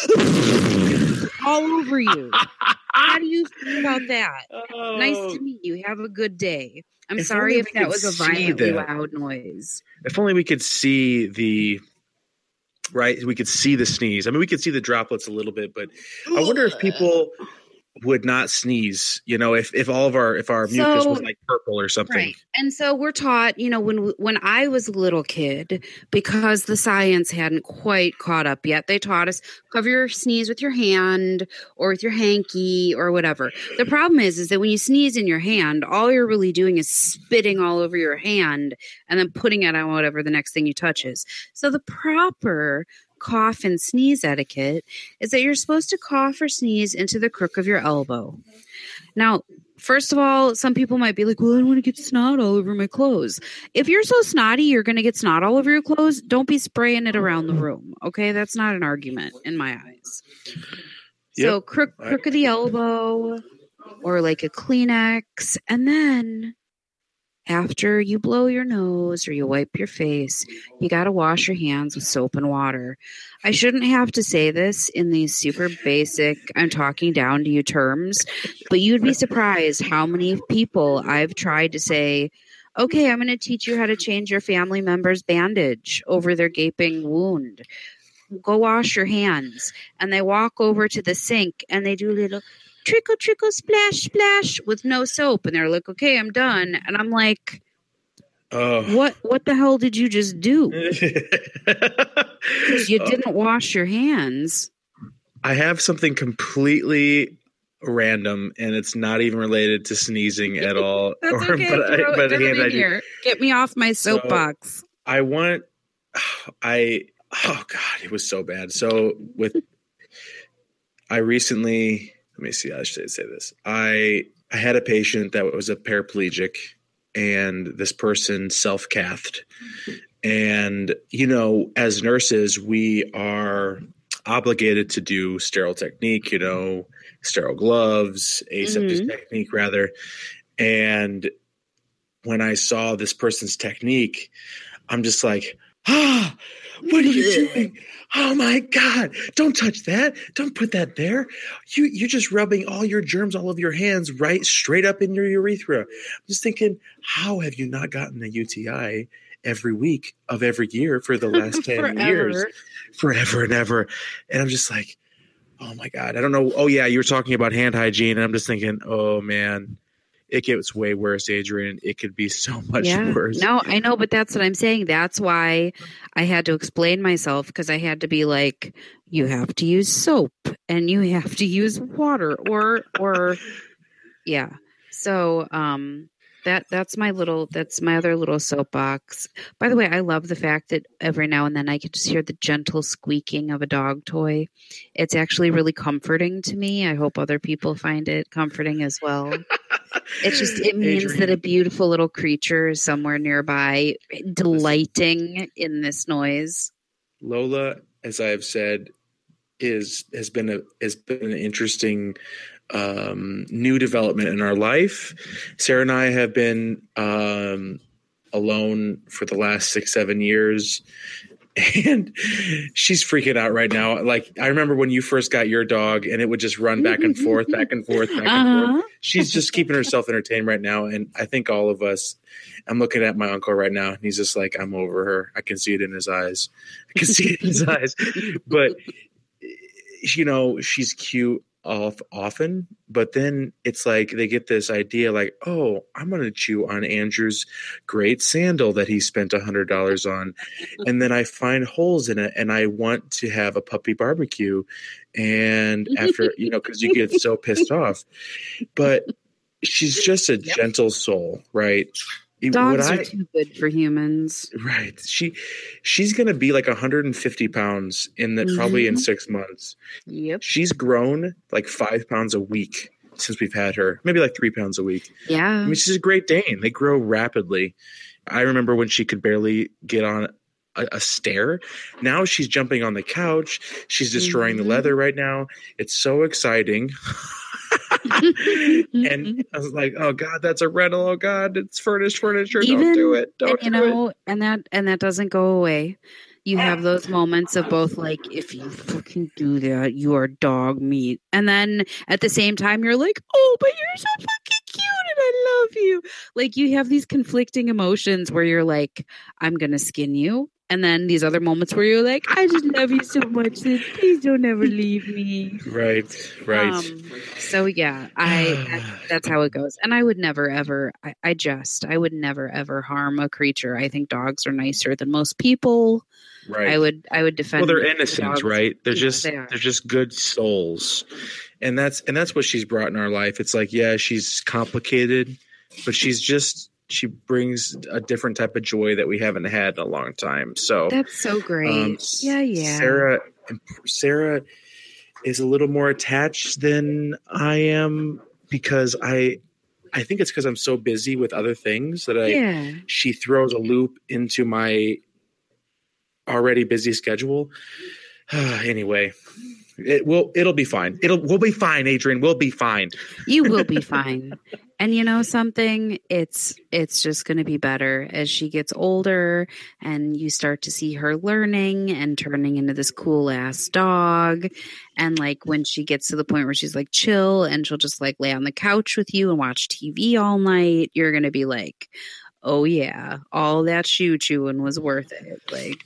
all over you. How do you feel about that? Oh. Nice to meet you. Have a good day. I'm if sorry if that was a violently that. loud noise. If only we could see the right. We could see the sneeze. I mean, we could see the droplets a little bit, but I wonder if people would not sneeze, you know, if, if all of our, if our mucus so, was like purple or something. Right. And so we're taught, you know, when, when I was a little kid, because the science hadn't quite caught up yet, they taught us cover your sneeze with your hand or with your hanky or whatever. The problem is, is that when you sneeze in your hand, all you're really doing is spitting all over your hand and then putting it on whatever the next thing you touch is. So the proper cough and sneeze etiquette is that you're supposed to cough or sneeze into the crook of your elbow. Now, first of all, some people might be like, well, I don't want to get snot all over my clothes. If you're so snotty, you're going to get snot all over your clothes. Don't be spraying it around the room. Okay. That's not an argument in my eyes. Yep. So crook, crook of the elbow or like a Kleenex. And then after you blow your nose or you wipe your face, you got to wash your hands with soap and water. I shouldn't have to say this in these super basic, I'm talking down to you terms, but you'd be surprised how many people I've tried to say, okay, I'm going to teach you how to change your family member's bandage over their gaping wound. Go wash your hands. And they walk over to the sink and they do a little trickle, trickle, splash, splash with no soap. And they're like, okay, I'm done. And I'm like, uh, what What the hell did you just do? Because you didn't wash your hands. I have something completely random, and it's not even related to sneezing at all. That's or, okay. But, Throw, I, but it in here. Get me off my soapbox. So I want, I, oh God, it was so bad. So with, I recently... Let me see. I should say this. I I had a patient that was a paraplegic, and this person self-cathed. And, you know, as nurses, we are obligated to do sterile technique, you know, sterile gloves, aseptic Mhm. technique rather. And when I saw this person's technique, I'm just like, ah, what are you doing? Oh my God, don't touch that. Don't put that there. You, you're just rubbing all your germs all over your hands right straight up in your urethra. I'm just thinking, how have you not gotten a U T I every week of every year for the last ten years? Forever and ever. And I'm just like, oh my God, I don't know. Oh yeah, you were talking about hand hygiene. And I'm just thinking, oh man, it gets way worse, Adrian. It could be so much Yeah. worse. No, I know, but that's what I'm saying. That's why I had to explain myself, because I had to be like, you have to use soap and you have to use water or, or yeah. So, um, that, that's my little, that's my other little soapbox. By the way, I love the fact that every now and then I can just hear the gentle squeaking of a dog toy. It's actually really comforting to me. I hope other people find it comforting as well. It just, it means Adrian. that a beautiful little creature is somewhere nearby, delighting in this noise. Lola, as I have said, is has been a has been an interesting um, new development in our life. Sarah and I have been um, alone for the last six, seven years. And she's freaking out right now. Like, I remember when you first got your dog and it would just run back and forth, back and forth, back and Uh-huh. forth. She's just keeping herself entertained right now. And I think all of us, I'm looking at my uncle right now and he's just like, I'm over her. I can see it in his eyes. I can see it in his eyes. But, you know, she's cute off often, but then it's like they get this idea like, oh, I'm going to chew on Andrew's great sandal that he spent a hundred dollars on. And then I find holes in it and I want to have a puppy barbecue. And after, you know, cause you get so pissed off, but she's just a gentle soul, right? Dogs What are I- too good for humans. Right. She she's gonna be like one hundred fifty pounds in the probably in Mhm. six months. Yep. She's grown like five pounds a week since we've had her. Maybe like three pounds a week. Yeah. I mean, she's a Great Dane. They grow rapidly. I remember when she could barely get on a, a stair. Now she's jumping on the couch. She's destroying Mhm. the leather right now. It's so exciting. And I was like, oh God, that's a rental. Oh God, it's furnished furniture. Don't do it. Don't and, you do it. know, and that and that doesn't go away. You have those moments of both like, if you fucking do that, you are dog meat. And then at the same time, you're like, oh, but you're so fucking cute and I love you. Like you have these conflicting emotions where you're like, I'm going to skin you. And then these other moments where you're like, I just love you so much that please don't ever leave me. Right, right. Um, so yeah, I that, that's how it goes. And I would never ever I, I just I would never ever harm a creature. I think dogs are nicer than most people. Right. I would I would defend Well, they're the innocent, dogs. right? They're Yeah, just they they are. are just good souls. And that's and that's what she's brought in our life. It's like, yeah, she's complicated, but she's just she brings a different type of joy that we haven't had in a long time. So That's so great. um, yeah, yeah. Sarah Sarah is a little more attached than I am because I I think it's because I'm so busy with other things that I Yeah. she throws a loop into my already busy schedule. Anyway, it will it'll be fine. It'll we'll be fine, Adrian. We'll be fine. You will be fine. And you know something? It's it's just going to be better as she gets older and you start to see her learning and turning into this cool ass dog. And like when she gets to the point where she's like chill and she'll just like lay on the couch with you and watch T V all night, you're going to be like, "Oh yeah, all that shoe chewing was worth it." Like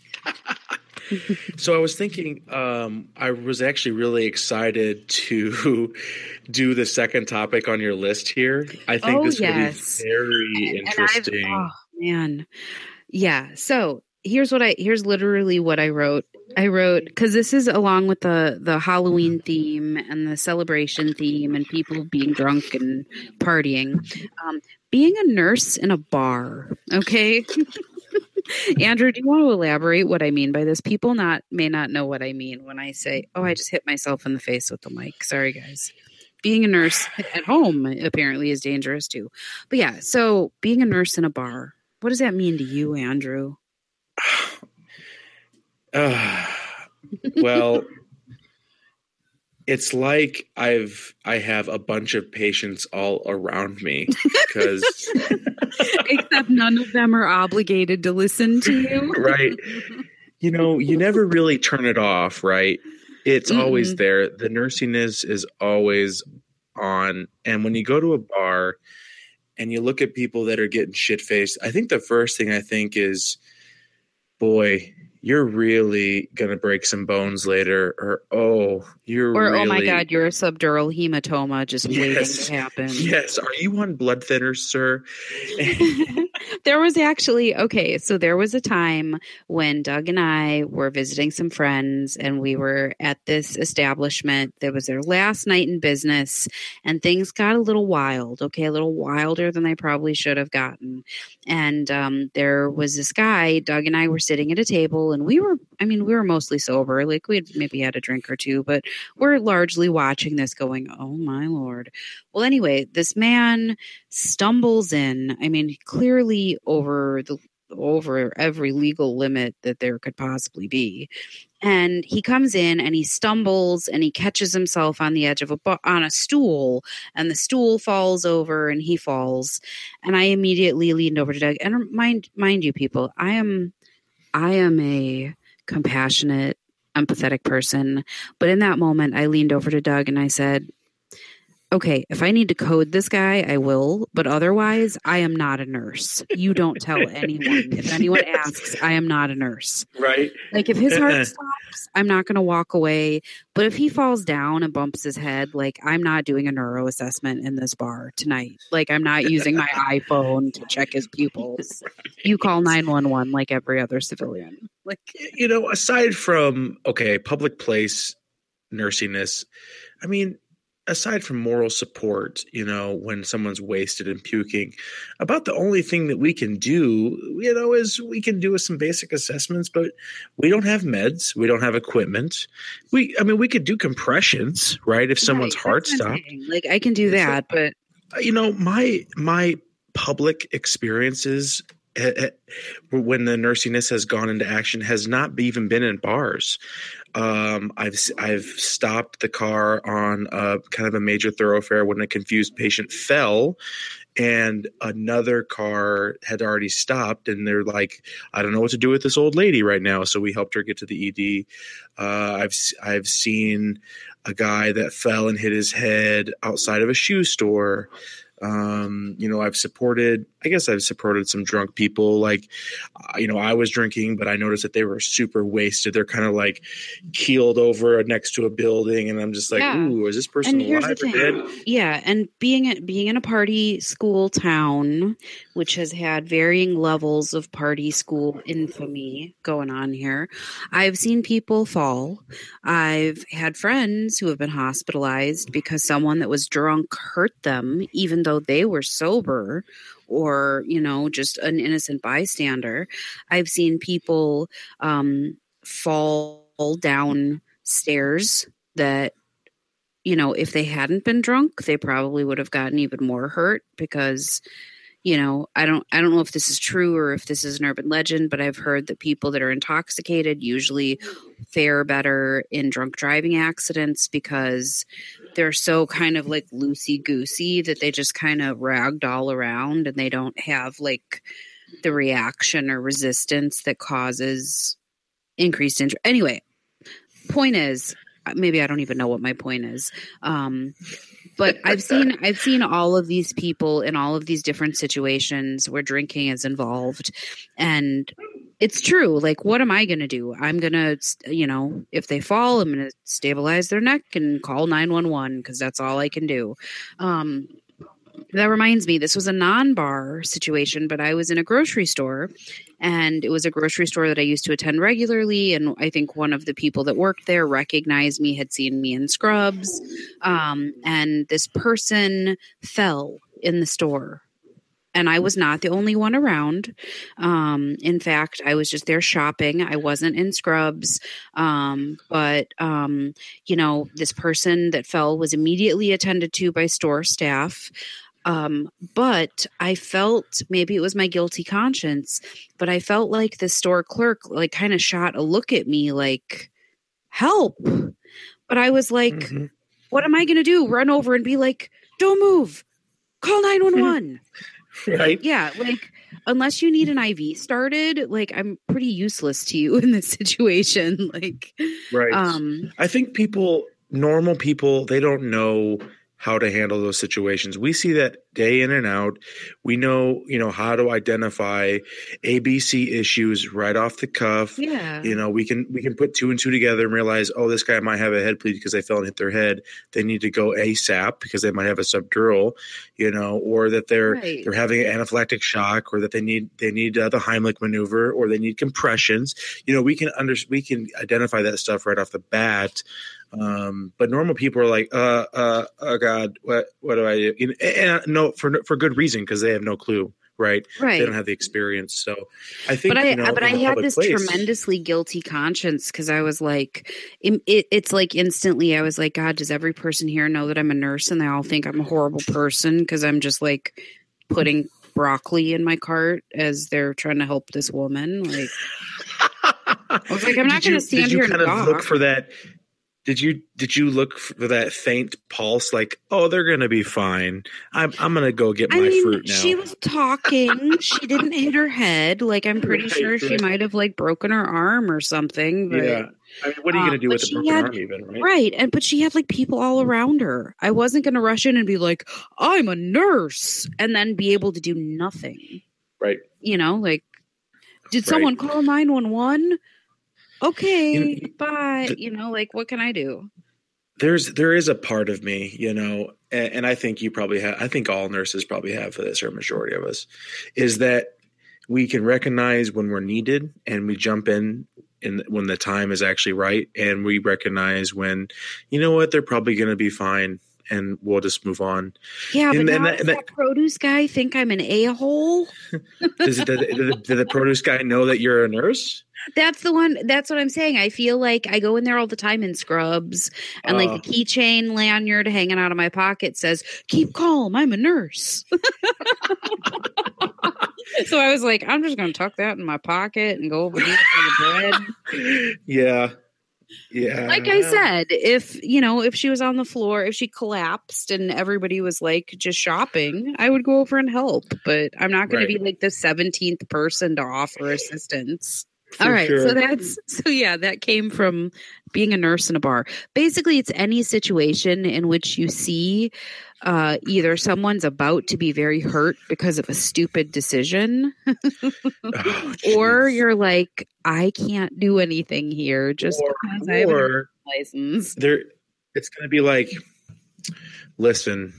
So I was thinking, um, I was actually really excited to do the second topic on your list here. I think Oh, this yes. will be very And I've- interesting. oh man. Yeah. So here's what I here's literally what I wrote. I wrote because this is along with the the Halloween theme and the celebration theme and people being drunk and partying. Um, being a nurse in a bar. Okay. Andrew, do you want to elaborate what I mean by this? People not may not know what I mean when I say, "Oh, I just hit myself in the face with the mic." Sorry, guys. Being a nurse at home apparently is dangerous too. But yeah, so being a nurse in a bar, what does that mean to you, Andrew? Uh, well, it's like I've I have a bunch of patients all around me because except none of them are obligated to listen to you. Right. You know, you never really turn it off, right? It's Mm-mm. always there. The nursiness is always on. And when you go to a bar and you look at people that are getting shit-faced, I think the first thing I think is, boy, you're really going to break some bones later, or, oh, you're or, really... oh my God, you're a subdural hematoma just yes. waiting to happen. Yes. Are you on blood thinners, sir? There was actually, okay, so there was a time when Doug and I were visiting some friends and we were at this establishment. That was their last night in business and things got a little wild, okay, a little wilder than they probably should have gotten. And um, there was this guy, Doug and I were sitting at a table and we were, I mean, we were mostly sober, like we had maybe had a drink or two, but we're largely watching this going, oh my Lord. Well, anyway, this man stumbles in, I mean, clearly over the over every legal limit that there could possibly be. And he comes in and he stumbles and he catches himself on the edge of a bu- on a stool, and the stool falls over and he falls. And I immediately leaned over to Doug. And mind mind you, people, I am I am a compassionate, empathetic person. But in that moment, I leaned over to Doug and I said, okay, if I need to code this guy, I will. But otherwise, I am not a nurse. You don't tell anyone. If anyone asks, I am not a nurse. Right. Like if his heart stops, I'm not going to walk away. But if he falls down and bumps his head, like I'm not doing a neuro assessment in this bar tonight. Like I'm not using my iPhone to check his pupils. Right. You call nine one one like every other civilian. Like, you know, aside from, okay, public place nursiness, I mean, aside from moral support, you know, when someone's wasted and puking, about the only thing that we can do, you know, is we can do some basic assessments, but we don't have meds. We don't have equipment. We, I mean, we could do compressions, right? If someone's right, heart stopped. Like I can do that, so, but you know, my, my public experiences when the nursiness has gone into action has not even been in bars. Um, I've I've stopped the car on a kind of a major thoroughfare when a confused patient fell, and another car had already stopped, and they're like, "I don't know what to do with this old lady right now." So we helped her get to the E D. Uh, I've I've seen a guy that fell and hit his head outside of a shoe store. Um, you know, I've supported, I guess I've supported some drunk people. Like, uh, you know, I was drinking, but I noticed that they were super wasted. They're kind of like keeled over next to a building. And I'm just like, yeah. Ooh, is this person alive or dead? Yeah. And being at, being in a party school town, which has had varying levels of party school infamy going on here, I've seen people fall. I've had friends who have been hospitalized because someone that was drunk hurt them, even though they were sober, or, you know, just an innocent bystander. I've seen people um, fall down stairs that, you know, if they hadn't been drunk, they probably would have gotten even more hurt because, you know, I don't I don't know if this is true or if this is an urban legend, but I've heard that people that are intoxicated usually fare better in drunk driving accidents because they're so kind of like loosey-goosey that they just kind of ragdoll around and they don't have like the reaction or resistance that causes increased injury. Anyway, point is, maybe I don't even know what my point is. Um, but I've seen I've seen all of these people in all of these different situations where drinking is involved. And it's true. Like, what am I going to do? I'm going to, you know, if they fall, I'm going to stabilize their neck and call nine one one because that's all I can do. Um, that reminds me, this was a non-bar situation, but I was in a grocery store, and it was a grocery store that I used to attend regularly. And I think one of the people that worked there recognized me, had seen me in scrubs. Um, and this person fell in the store. And I was not the only one around. Um, in fact, I was just there shopping. I wasn't in scrubs. Um, but, um, you know, this person that fell was immediately attended to by store staff. Um, but I felt, maybe it was my guilty conscience, but I felt like the store clerk like kind of shot a look at me like, help. But I was like, mm-hmm. what am I going to do? Run over and be like, don't move. Call nine one one. Right. Yeah. Like, unless you need an I V started, like, I'm pretty useless to you in this situation. Like, right. Um, I think people, normal people, they don't know how to handle those situations. We see that day in and out. We know, you know, how to identify A B C issues right off the cuff. Yeah. You know, we can we can put two and two together and realize, oh, this guy might have a head bleed because they fell and hit their head. They need to go ASAP because they might have a subdural, you know, or that they're Right. they're having an anaphylactic shock, or that they need they need uh, the Heimlich maneuver, or they need compressions. You know, we can under we can identify that stuff right off the bat. Um, but normal people are like, uh, uh, oh God, what, what do I do? You know, and, and no, for, for good reason, because they have no clue, right? Right. They don't have the experience. So I think, but I, you know, but I in a had public this place- tremendously guilty conscience because I was like, it, it, it's like instantly I was like, God, does every person here know that I'm a nurse and they all think I'm a horrible person because I'm just like putting broccoli in my cart as they're trying to help this woman? Like, I was like, I'm not going to stand did you here kind and of talk. look for that? Did you did you look for that faint pulse? Like, oh, they're gonna be fine. I'm I'm gonna go get my I mean, fruit now. she was talking. She didn't hit her head. Like, I'm pretty Right, sure she right. might have like broken her arm or something. But, Yeah. I mean, what are you um, gonna do but with a she broken had- arm, even? Right. Right. And but she had like people all around her. I wasn't going to rush in and be like, I'm a nurse, and then be able to do nothing. Right. You know, like, did Right. someone call nine one one? Okay, You know, bye. the- You know, like, what can I do? There's there is a part of me, you know, and, and I think you probably have. I think all nurses probably have for this, or a majority of us, is that we can recognize when we're needed, and we jump in in when the time is actually right, and we recognize when, you know what, they're probably going to be fine, and we'll just move on. Yeah, but And- now and that- does and that, produce guy think I'm an a-hole? Does it, did, the, did the produce guy know that you're a nurse? That's the one. That's what I'm saying. I feel like I go in there all the time in scrubs, and like Oh. the keychain lanyard hanging out of my pocket says, "Keep calm. I'm a nurse." So I was like, I'm just going to tuck that in my pocket and go over here for the bread. Yeah. Yeah. Like I said, if, you know, if she was on the floor, if she collapsed and everybody was like just shopping, I would go over and help. But I'm not going Right. to be like the seventeenth person to offer assistance. For All right. sure. So that's, so yeah, that came from being a nurse in a bar. Basically, it's any situation in which you see uh, either someone's about to be very hurt because of a stupid decision, Oh, or jeez. you're like, I can't do anything here just Or- because I have a or- license. there it's going to be like, listen,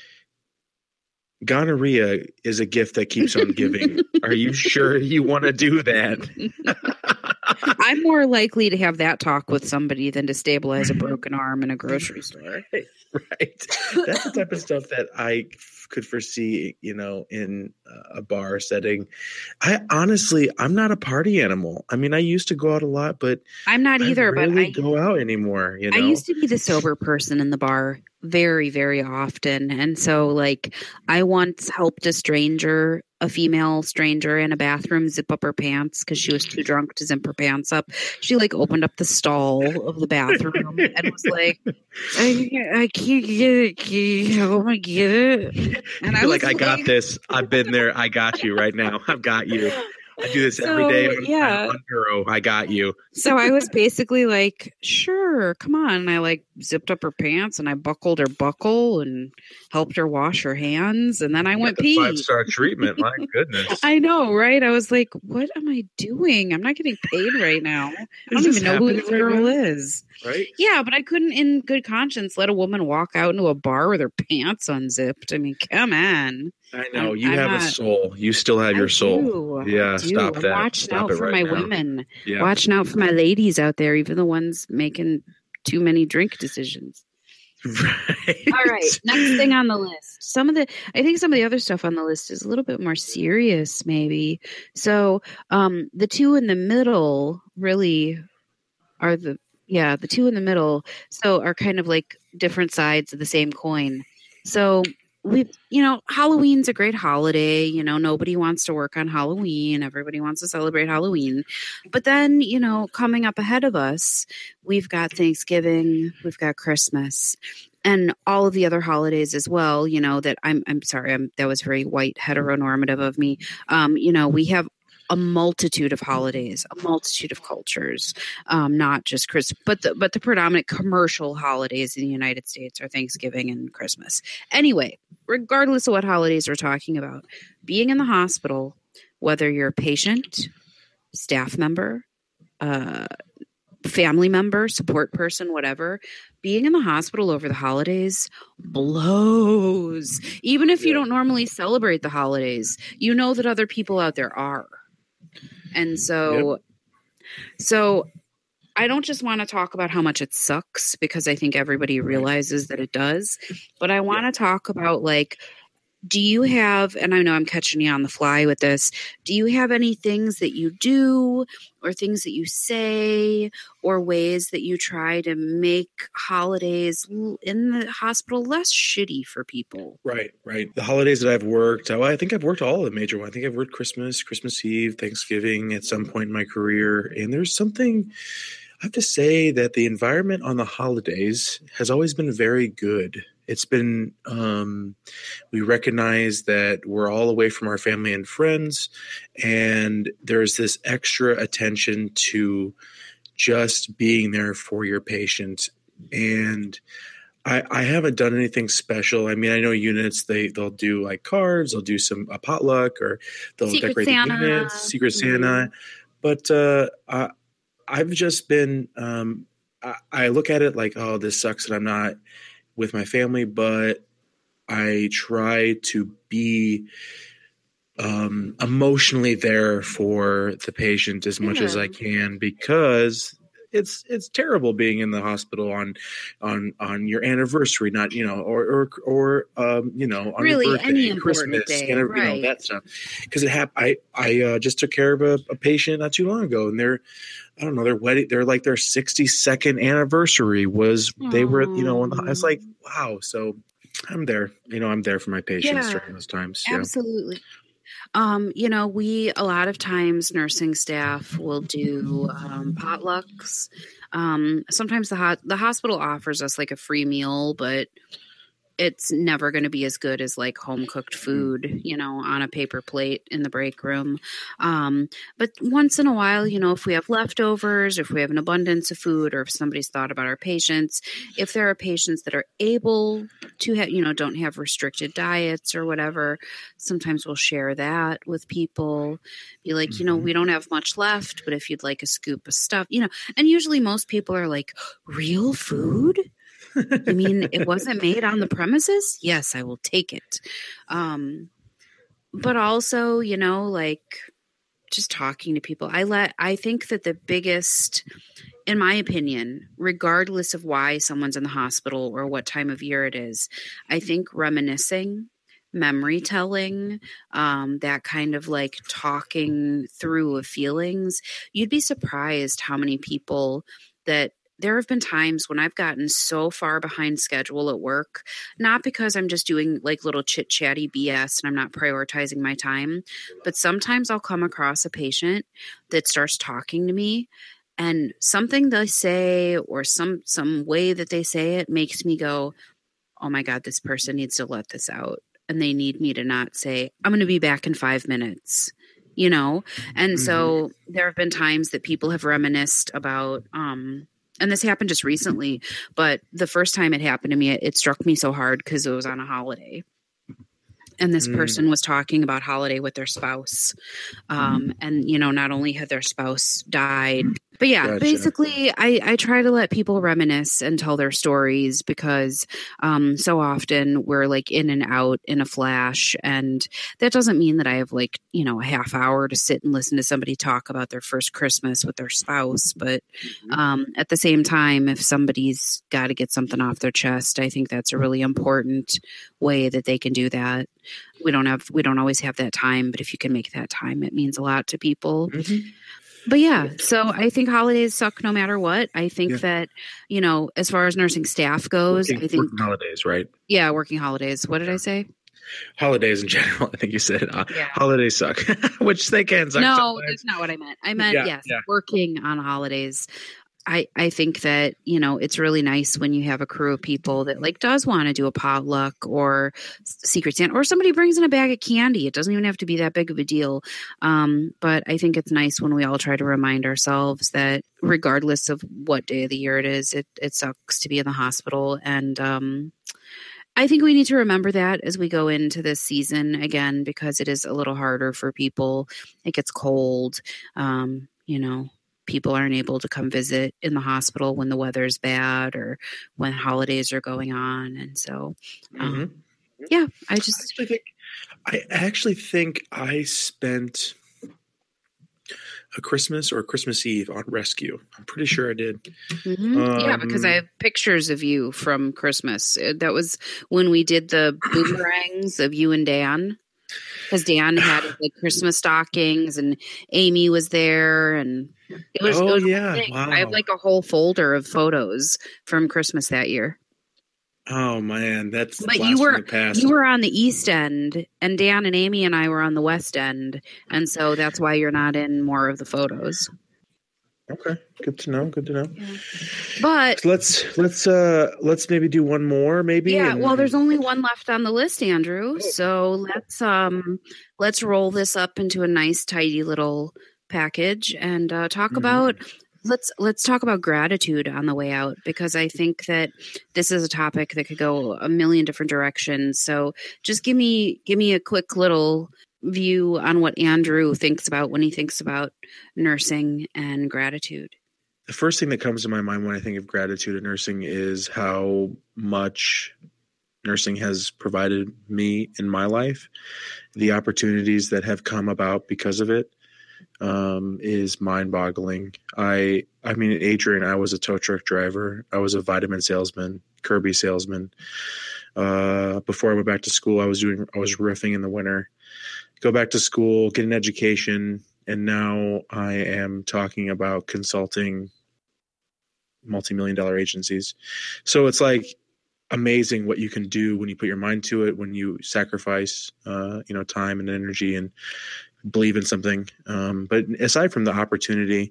gonorrhea is a gift that keeps on giving. Are you sure you want to do that? I'm more likely to have that talk with somebody than to stabilize a broken arm in a grocery store. Right. That's the type of stuff that I f- could foresee, you know, in a bar setting. I honestly, I'm not a party animal. I mean, I used to go out a lot, but I'm not either, I but rarely I go out anymore. You know, I used to be the sober person in the bar very, very often. And so, like, I once helped a stranger, a female stranger in a bathroom, zip up her pants because she was too drunk to zip her pants up. She, like, opened up the stall of the bathroom and was like, I, I can't get it. Can you help me get it? And I You're was like, I got this. I've been there. I got you right now. I've got you. I do this every So, day. I'm- yeah. I'm on neuro. I got you. So I was basically like, sure, come on. And I like zipped up her pants and I buckled her buckle and helped her wash her hands. And then I went pee. Five star treatment. My goodness. I know, right? I was like, what am I doing? I'm not getting paid right now. I don't this even know who happening this right girl now? is. Right. Yeah, but I couldn't in good conscience let a woman walk out into a bar with her pants unzipped. I mean, come on. I know. I'm- You I'm have not- a soul. You still have your I soul. do. Yeah. I do. Stop I'm that. watching Stop out it for right my now. women. Yeah. Watching out for my ladies out there, even the ones making too many drink decisions. Right. All right, next thing on the list. Some of the, I think some of the other stuff on the list is a little bit more serious, maybe. So, um, the two in the middle really are the, yeah, the two in the middle. So are kind of like different sides of the same coin. So we, you know, Halloween's a great holiday. You know, nobody wants to work on Halloween. Everybody wants to celebrate Halloween. But then, you know, coming up ahead of us, we've got Thanksgiving, we've got Christmas, and all of the other holidays as well. You know, that I'm, I'm sorry, I'm, that was very white heteronormative of me. Um, you know, we have a multitude of holidays, a multitude of cultures, um, not just Christmas, but the, but the predominant commercial holidays in the United States are Thanksgiving and Christmas. Anyway, regardless of what holidays we're talking about, being in the hospital, whether you're a patient, staff member, uh, family member, support person, whatever, being in the hospital over the holidays blows. Even if you don't normally celebrate the holidays, you know that other people out there are. And so, yep. so I don't just want to talk about how much it sucks, because I think everybody realizes that it does, but I want to talk about, like, do you have, and I know I'm catching you on the fly with this, do you have any things that you do or things that you say or ways that you try to make holidays in the hospital less shitty for people? Right, right. The holidays that I've worked, oh, I think I've worked all of the major ones. I think I've worked Christmas, Christmas Eve, Thanksgiving at some point in my career. And there's something, I have to say that the environment on the holidays has always been very good. It's been, um, we recognize that we're all away from our family and friends, and there's this extra attention to just being there for your patient. And I, I haven't done anything special. I mean, I know units, they, they'll do like cards, they'll do some a potluck, or they'll Secret decorate Santa. the units, Secret Mm-hmm. Santa. But uh, I, I've just been, um, I, I look at it like, oh, this sucks that I'm not with my family, but I try to be um, emotionally there for the patient as much Yeah. as I can, because it's it's terrible being in the hospital on on on your anniversary, not you know, or or or um, you know, on Really, your birthday, any important Christmas, day, and, you right. know, that stuff. Because it happened. I I uh, just took care of a, a patient not too long ago, and they're I don't know, their wedding, they're like their sixty-second anniversary was, they were, you know, on the, I was like, wow. So I'm there, you know, I'm there for my patients Yeah, during those times. Yeah. absolutely. Um, you know, we, a lot of times nursing staff will do um, potlucks. Um, sometimes the ho- the hospital offers us like a free meal, but it's never going to be as good as like home cooked food, you know, on a paper plate in the break room. Um, but once in a while, you know, if we have leftovers, if we have an abundance of food, or if somebody's thought about our patients, if there are patients that are able to have, you know, don't have restricted diets or whatever, sometimes we'll share that with people. Be like, mm-hmm. you know, we don't have much left, but if you'd like a scoop of stuff, you know, and usually most people are like, real food? You mean it wasn't made on the premises? Yes, I will take it. Um, but also, you know, like just talking to people. I let, I think that the biggest, in my opinion, regardless of why someone's in the hospital or what time of year it is, I think reminiscing, memory telling, um, that kind of like talking through of feelings, you'd be surprised how many people that there have been times when I've gotten so far behind schedule at work, not because I'm just doing like little chit chatty B S and I'm not prioritizing my time, but sometimes I'll come across a patient that starts talking to me, and something they say or some, some way that they say it makes me go, oh my God, this person needs to let this out. And they need me to not say, I'm going to be back in five minutes, you know? And mm-hmm. so there have been times that people have reminisced about, um, and this happened just recently, but the first time it happened to me, it, it struck me so hard because it was on a holiday. And this mm. person was talking about holiday with their spouse. Um, mm. And, you know, not only had their spouse died, but yeah, gotcha. basically I, I try to let people reminisce and tell their stories, because um, so often we're like in and out in a flash. And that doesn't mean that I have like, you know, a half hour to sit and listen to somebody talk about their first Christmas with their spouse. But um, at the same time, if somebody's got to get something off their chest, I think that's a really important way that they can do that. We don't have, we don't always have that time, but if you can make that time, it means a lot to people. Mm-hmm. But yeah, so I think holidays suck no matter what. I think yeah. that, you know, as far as nursing staff goes, working, I think working holidays, right? Yeah, working holidays. What did I say? holidays in general. I think you said uh, Yeah. holidays suck, which they can suck. No, sometimes. that's not what I meant. I meant, Yeah, yes, yeah. working on holidays. I, I think that, you know, it's really nice when you have a crew of people that like does want to do a potluck or Secret Santa, or somebody brings in a bag of candy. It doesn't even have to be that big of a deal. Um, but I think it's nice when we all try to remind ourselves that regardless of what day of the year it is, it, it sucks to be in the hospital. And um, I think we need to remember that as we go into this season again, because it is a little harder for people. It gets cold, um, you know. People aren't able to come visit in the hospital when the weather's bad or when holidays are going on. And so, um, Mm-hmm. yeah, I just I actually think I actually think I spent a Christmas or a Christmas Eve on rescue. I'm pretty sure I did. Mhm. Um, yeah, because I have pictures of you from Christmas. Uh, That was when we did the boomerangs of you and Dan. Because Dan had like Christmas stockings and Amy was there, and it was. Oh, it was a yeah. thing. Wow. I have like a whole folder of photos from Christmas that year. Oh man, that's But blast you from were the past. you were on the East End, and Dan and Amy and I were on the West End, and so that's why you're not in more of the photos. Okay, good to know. Good to know. But So let's let's uh let's maybe do one more, maybe. yeah, and- well, there's only one left on the list, Andrew. So let's um let's roll this up into a nice, tidy little package and uh, talk Mhm. about. Let's let's talk about gratitude on the way out, because I think that this is a topic that could go a million different directions. So just give me give me a quick little view on what Andrew thinks about when he thinks about nursing and gratitude. The first thing that comes to my mind when I think of gratitude in nursing is how much nursing has provided me in my life. The opportunities that have come about because of it um, is mind-boggling. I, I mean, at Adrian, I was a tow truck driver. I was a vitamin salesman, Kirby salesman. Uh, before I went back to school, I was doing, I was roofing in the winter. Go back to school, get an education, and now I am talking about consulting multi-million dollar agencies. So it's like amazing what you can do when you put your mind to it, when you sacrifice, uh, you know, time and energy and believe in something. Um, but aside from the opportunity,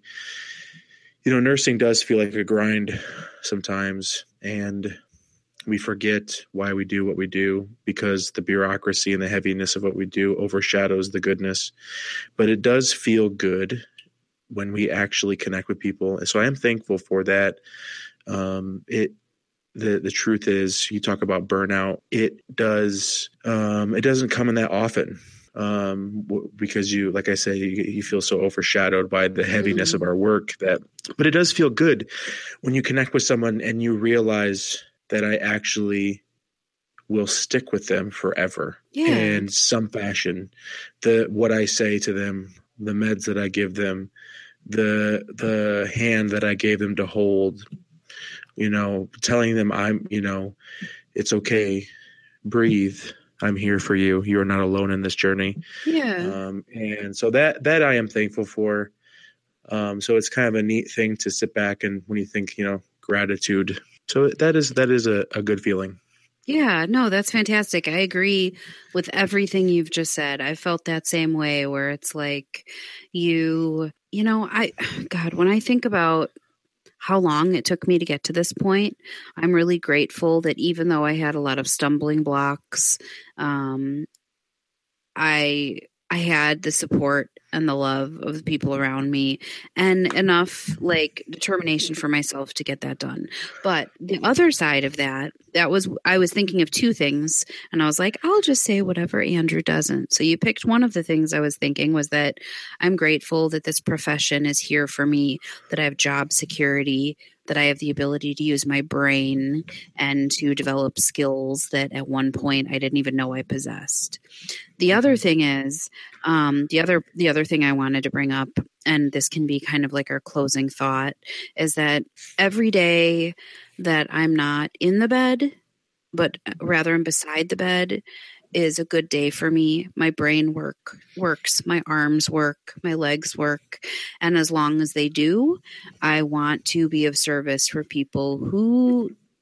you know, nursing does feel like a grind sometimes, and we forget why we do what we do because the bureaucracy and the heaviness of what we do overshadows the goodness. But it does feel good when we actually connect with people. So I am thankful for that. Um, it, the, the truth is, you talk about burnout. It does, um, it doesn't come in that often. Um, because you, like I say, you, you feel so overshadowed by the heaviness Mm-hmm. of our work that, but it does feel good when you connect with someone and you realize that I actually will stick with them forever Yeah. in some fashion. The, what I say to them, the meds that I give them, the, the hand that I gave them to hold, you know, telling them I'm, you know, it's okay, breathe. I'm here for you. You are not alone in this journey. Yeah. Um, and so that, that I am thankful for. Um, so it's kind of a neat thing to sit back and when you think, you know, gratitude. So that is, that is a, a good feeling. Yeah, no, that's fantastic. I agree with everything you've just said. I felt that same way where it's like you, you know, I, God, when I think about how long it took me to get to this point, I'm really grateful that even though I had a lot of stumbling blocks, um, I, I had the support and the love of the people around me and enough like determination for myself to get that done. But the other side of that, that was, I was thinking of two things and I was like, I'll just say whatever Andrew doesn't. So you picked one of the things I was thinking was that I'm grateful that this profession is here for me, that I have job security, that I have the ability to use my brain and to develop skills that at one point I didn't even know I possessed. The other thing is, um, the other the other thing I wanted to bring up, and this can be kind of like our closing thought, is that every day that I'm not in the bed, but rather I'm beside the bed, is a good day for me. My brain work works, my arms work, my legs work. And as long as they do, I want to be of service for people who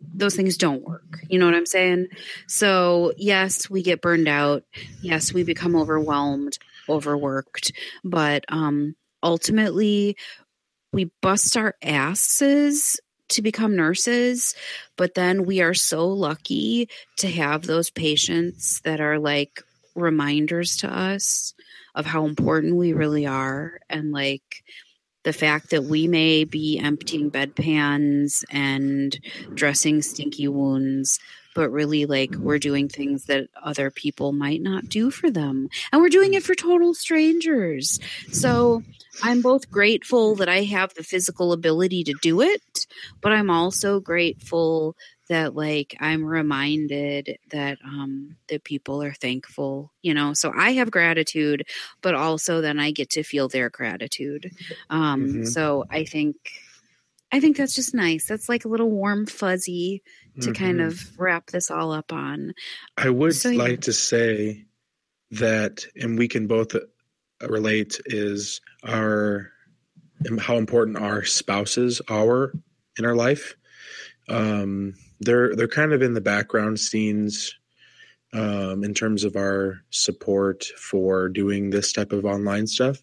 those things don't work. You know what I'm saying? So yes, we get burned out. Yes, we become overwhelmed, overworked, but um, ultimately we bust our asses to become nurses, but then we are so lucky to have those patients that are like reminders to us of how important we really are, and like the fact that we may be emptying bedpans and dressing stinky wounds, but really like we're doing things that other people might not do for them. And we're doing it for total strangers. So I'm both grateful that I have the physical ability to do it, but I'm also grateful that like I'm reminded that um that people are thankful, you know. So I have gratitude, but also then I get to feel their gratitude. Um mm-hmm. So I think I think that's just nice. That's like a little warm fuzzy to mm-hmm. kind of wrap this all up on. I would so, like yeah. to say that, and we can both relate, is our how important our spouses are in our life. Um, they're they're kind of in the background scenes um, in terms of our support for doing this type of online stuff.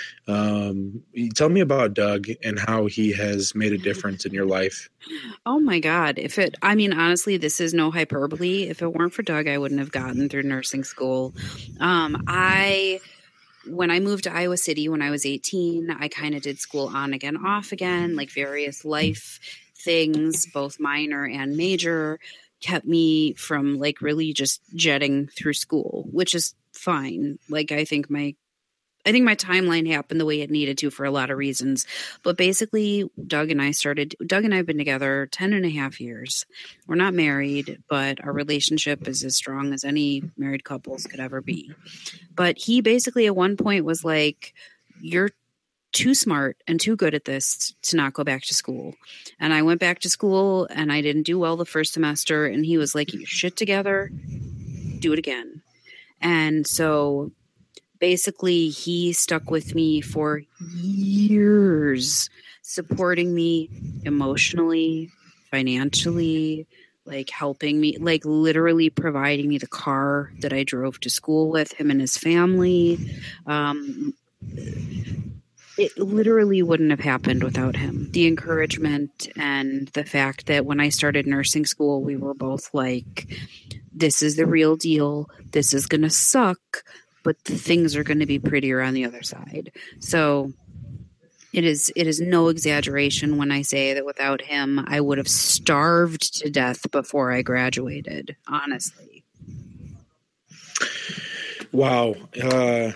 Um, tell me about Doug and how he has made a difference in your life. Oh my God. If it, I mean, honestly, this is no hyperbole. If it weren't for Doug, I wouldn't have gotten through nursing school. Um, I, when I moved to Iowa City, when I was eighteen, I kind of did school on again, off again, like various life things, both minor and major, kept me from like really just jetting through school, which is fine. Like, I think my I think my timeline happened the way it needed to for a lot of reasons. But basically, Doug and I started, Doug and I have been together ten and a half years. We're not married, but our relationship is as strong as any married couples could ever be. But he basically at one point was like, you're too smart and too good at this to not go back to school. And I went back to school and I didn't do well the first semester. And he was like, you shit together, do it again. And so basically, he stuck with me for years, supporting me emotionally, financially, like helping me, like literally providing me the car that I drove to school with, him and his family. Um, it literally wouldn't have happened without him. The encouragement and the fact that when I started nursing school, we were both like, this is the real deal. This is going to suck, but the things are going to be prettier on the other side. So it is it is no exaggeration when I say that without him, I would have starved to death before I graduated, honestly. Wow. Uh,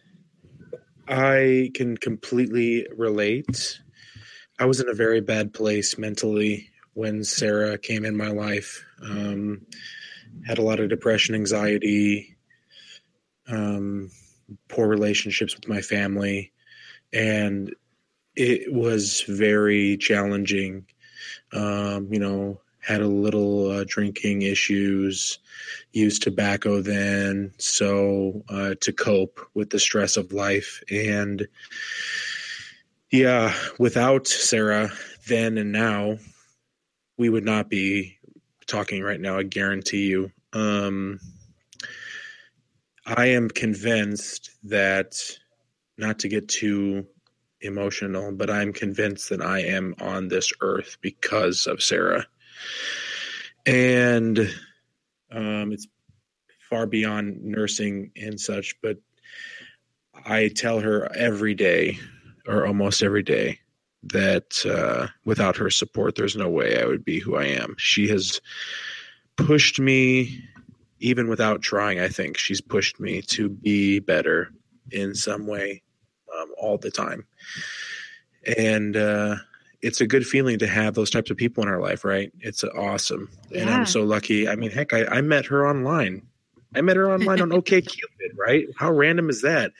I can completely relate. I was in a very bad place mentally when Sarah came in my life. Um, had a lot of depression, anxiety, Um, poor relationships with my family, and it was very challenging. Um, you know, had a little uh, drinking issues, used tobacco then, so uh, to cope with the stress of life. And yeah, without Sarah then and now, we would not be talking right now, I guarantee you. Um, I am convinced that, not to get too emotional, but I'm convinced that I am on this earth because of Sarah. And um, it's far beyond nursing and such, but I tell her every day, or almost every day, that uh, without her support, there's no way I would be who I am. She has pushed me. Even without trying, I think she's pushed me to be better in some way um, all the time. And uh, it's a good feeling to have those types of people in our life, right? It's awesome. Yeah. And I'm so lucky. I mean, heck, I, I met her online. I met her online on OkCupid, right? How random is that?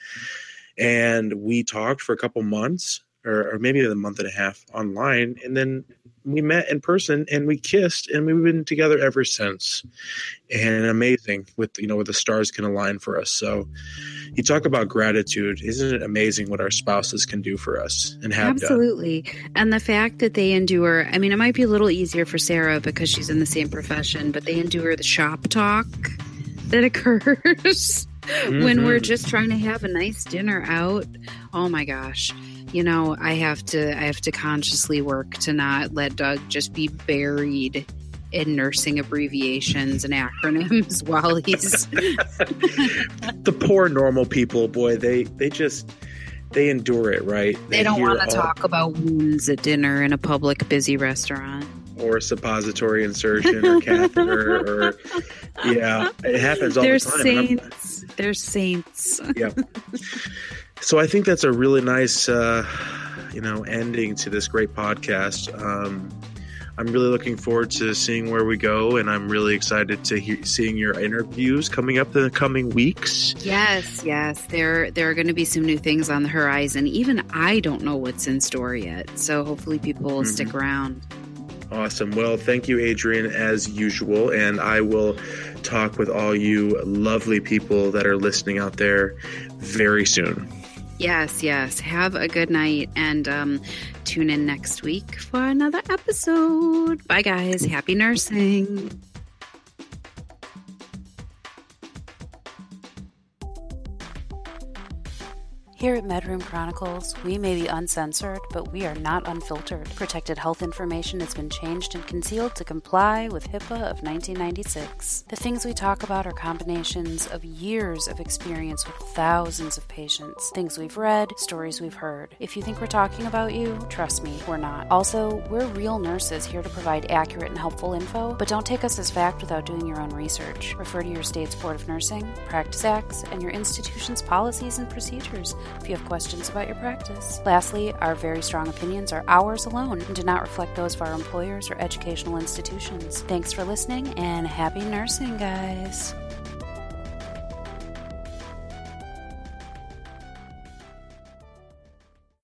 And we talked for a couple months, or, or maybe a month and a half online. And then we met in person and we kissed, and we've been together ever since. And amazing with, you know, where the stars can align for us. So you talk about gratitude. Isn't it amazing what our spouses can do for us and have Absolutely. done? And the fact that they endure, I mean, it might be a little easier for Sarah because she's in the same profession, but they endure the shop talk that occurs mm-hmm. when we're just trying to have a nice dinner out. Oh my gosh. You know, I have to I have to consciously work to not let Doug just be buried in nursing abbreviations and acronyms while he's the poor normal people, boy, they they just they endure it, right? They, they don't want to all... talk about wounds at dinner in a public busy restaurant. Or a suppository insertion or catheter or yeah, it happens all They're the time. Saints. They're saints. Yeah. So I think that's a really nice, uh, you know, ending to this great podcast. Um, I'm really looking forward to seeing where we go, and I'm really excited to hear seeing your interviews coming up in the coming weeks. Yes, yes, there there are going to be some new things on the horizon. Even I don't know what's in store yet, so hopefully people will mm-hmm. stick around. Awesome. Well, thank you, Adrian, as usual, and I will talk with all you lovely people that are listening out there very soon. Yes, yes. Have a good night, and um, tune in next week for another episode. Bye, guys. Happy nursing. Here at MedRoom Chronicles, we may be uncensored, but we are not unfiltered. Protected health information has been changed and concealed to comply with HIPAA of nineteen ninety-six. The things we talk about are combinations of years of experience with thousands of patients, things we've read, stories we've heard. If you think we're talking about you, trust me, we're not. Also, we're real nurses here to provide accurate and helpful info, but don't take us as fact without doing your own research. Refer to your state's Board of Nursing, Practice Acts, and your institution's policies and procedures if you have questions about your practice. Lastly, our very strong opinions are ours alone and do not reflect those of our employers or educational institutions. Thanks for listening, and happy nursing, guys.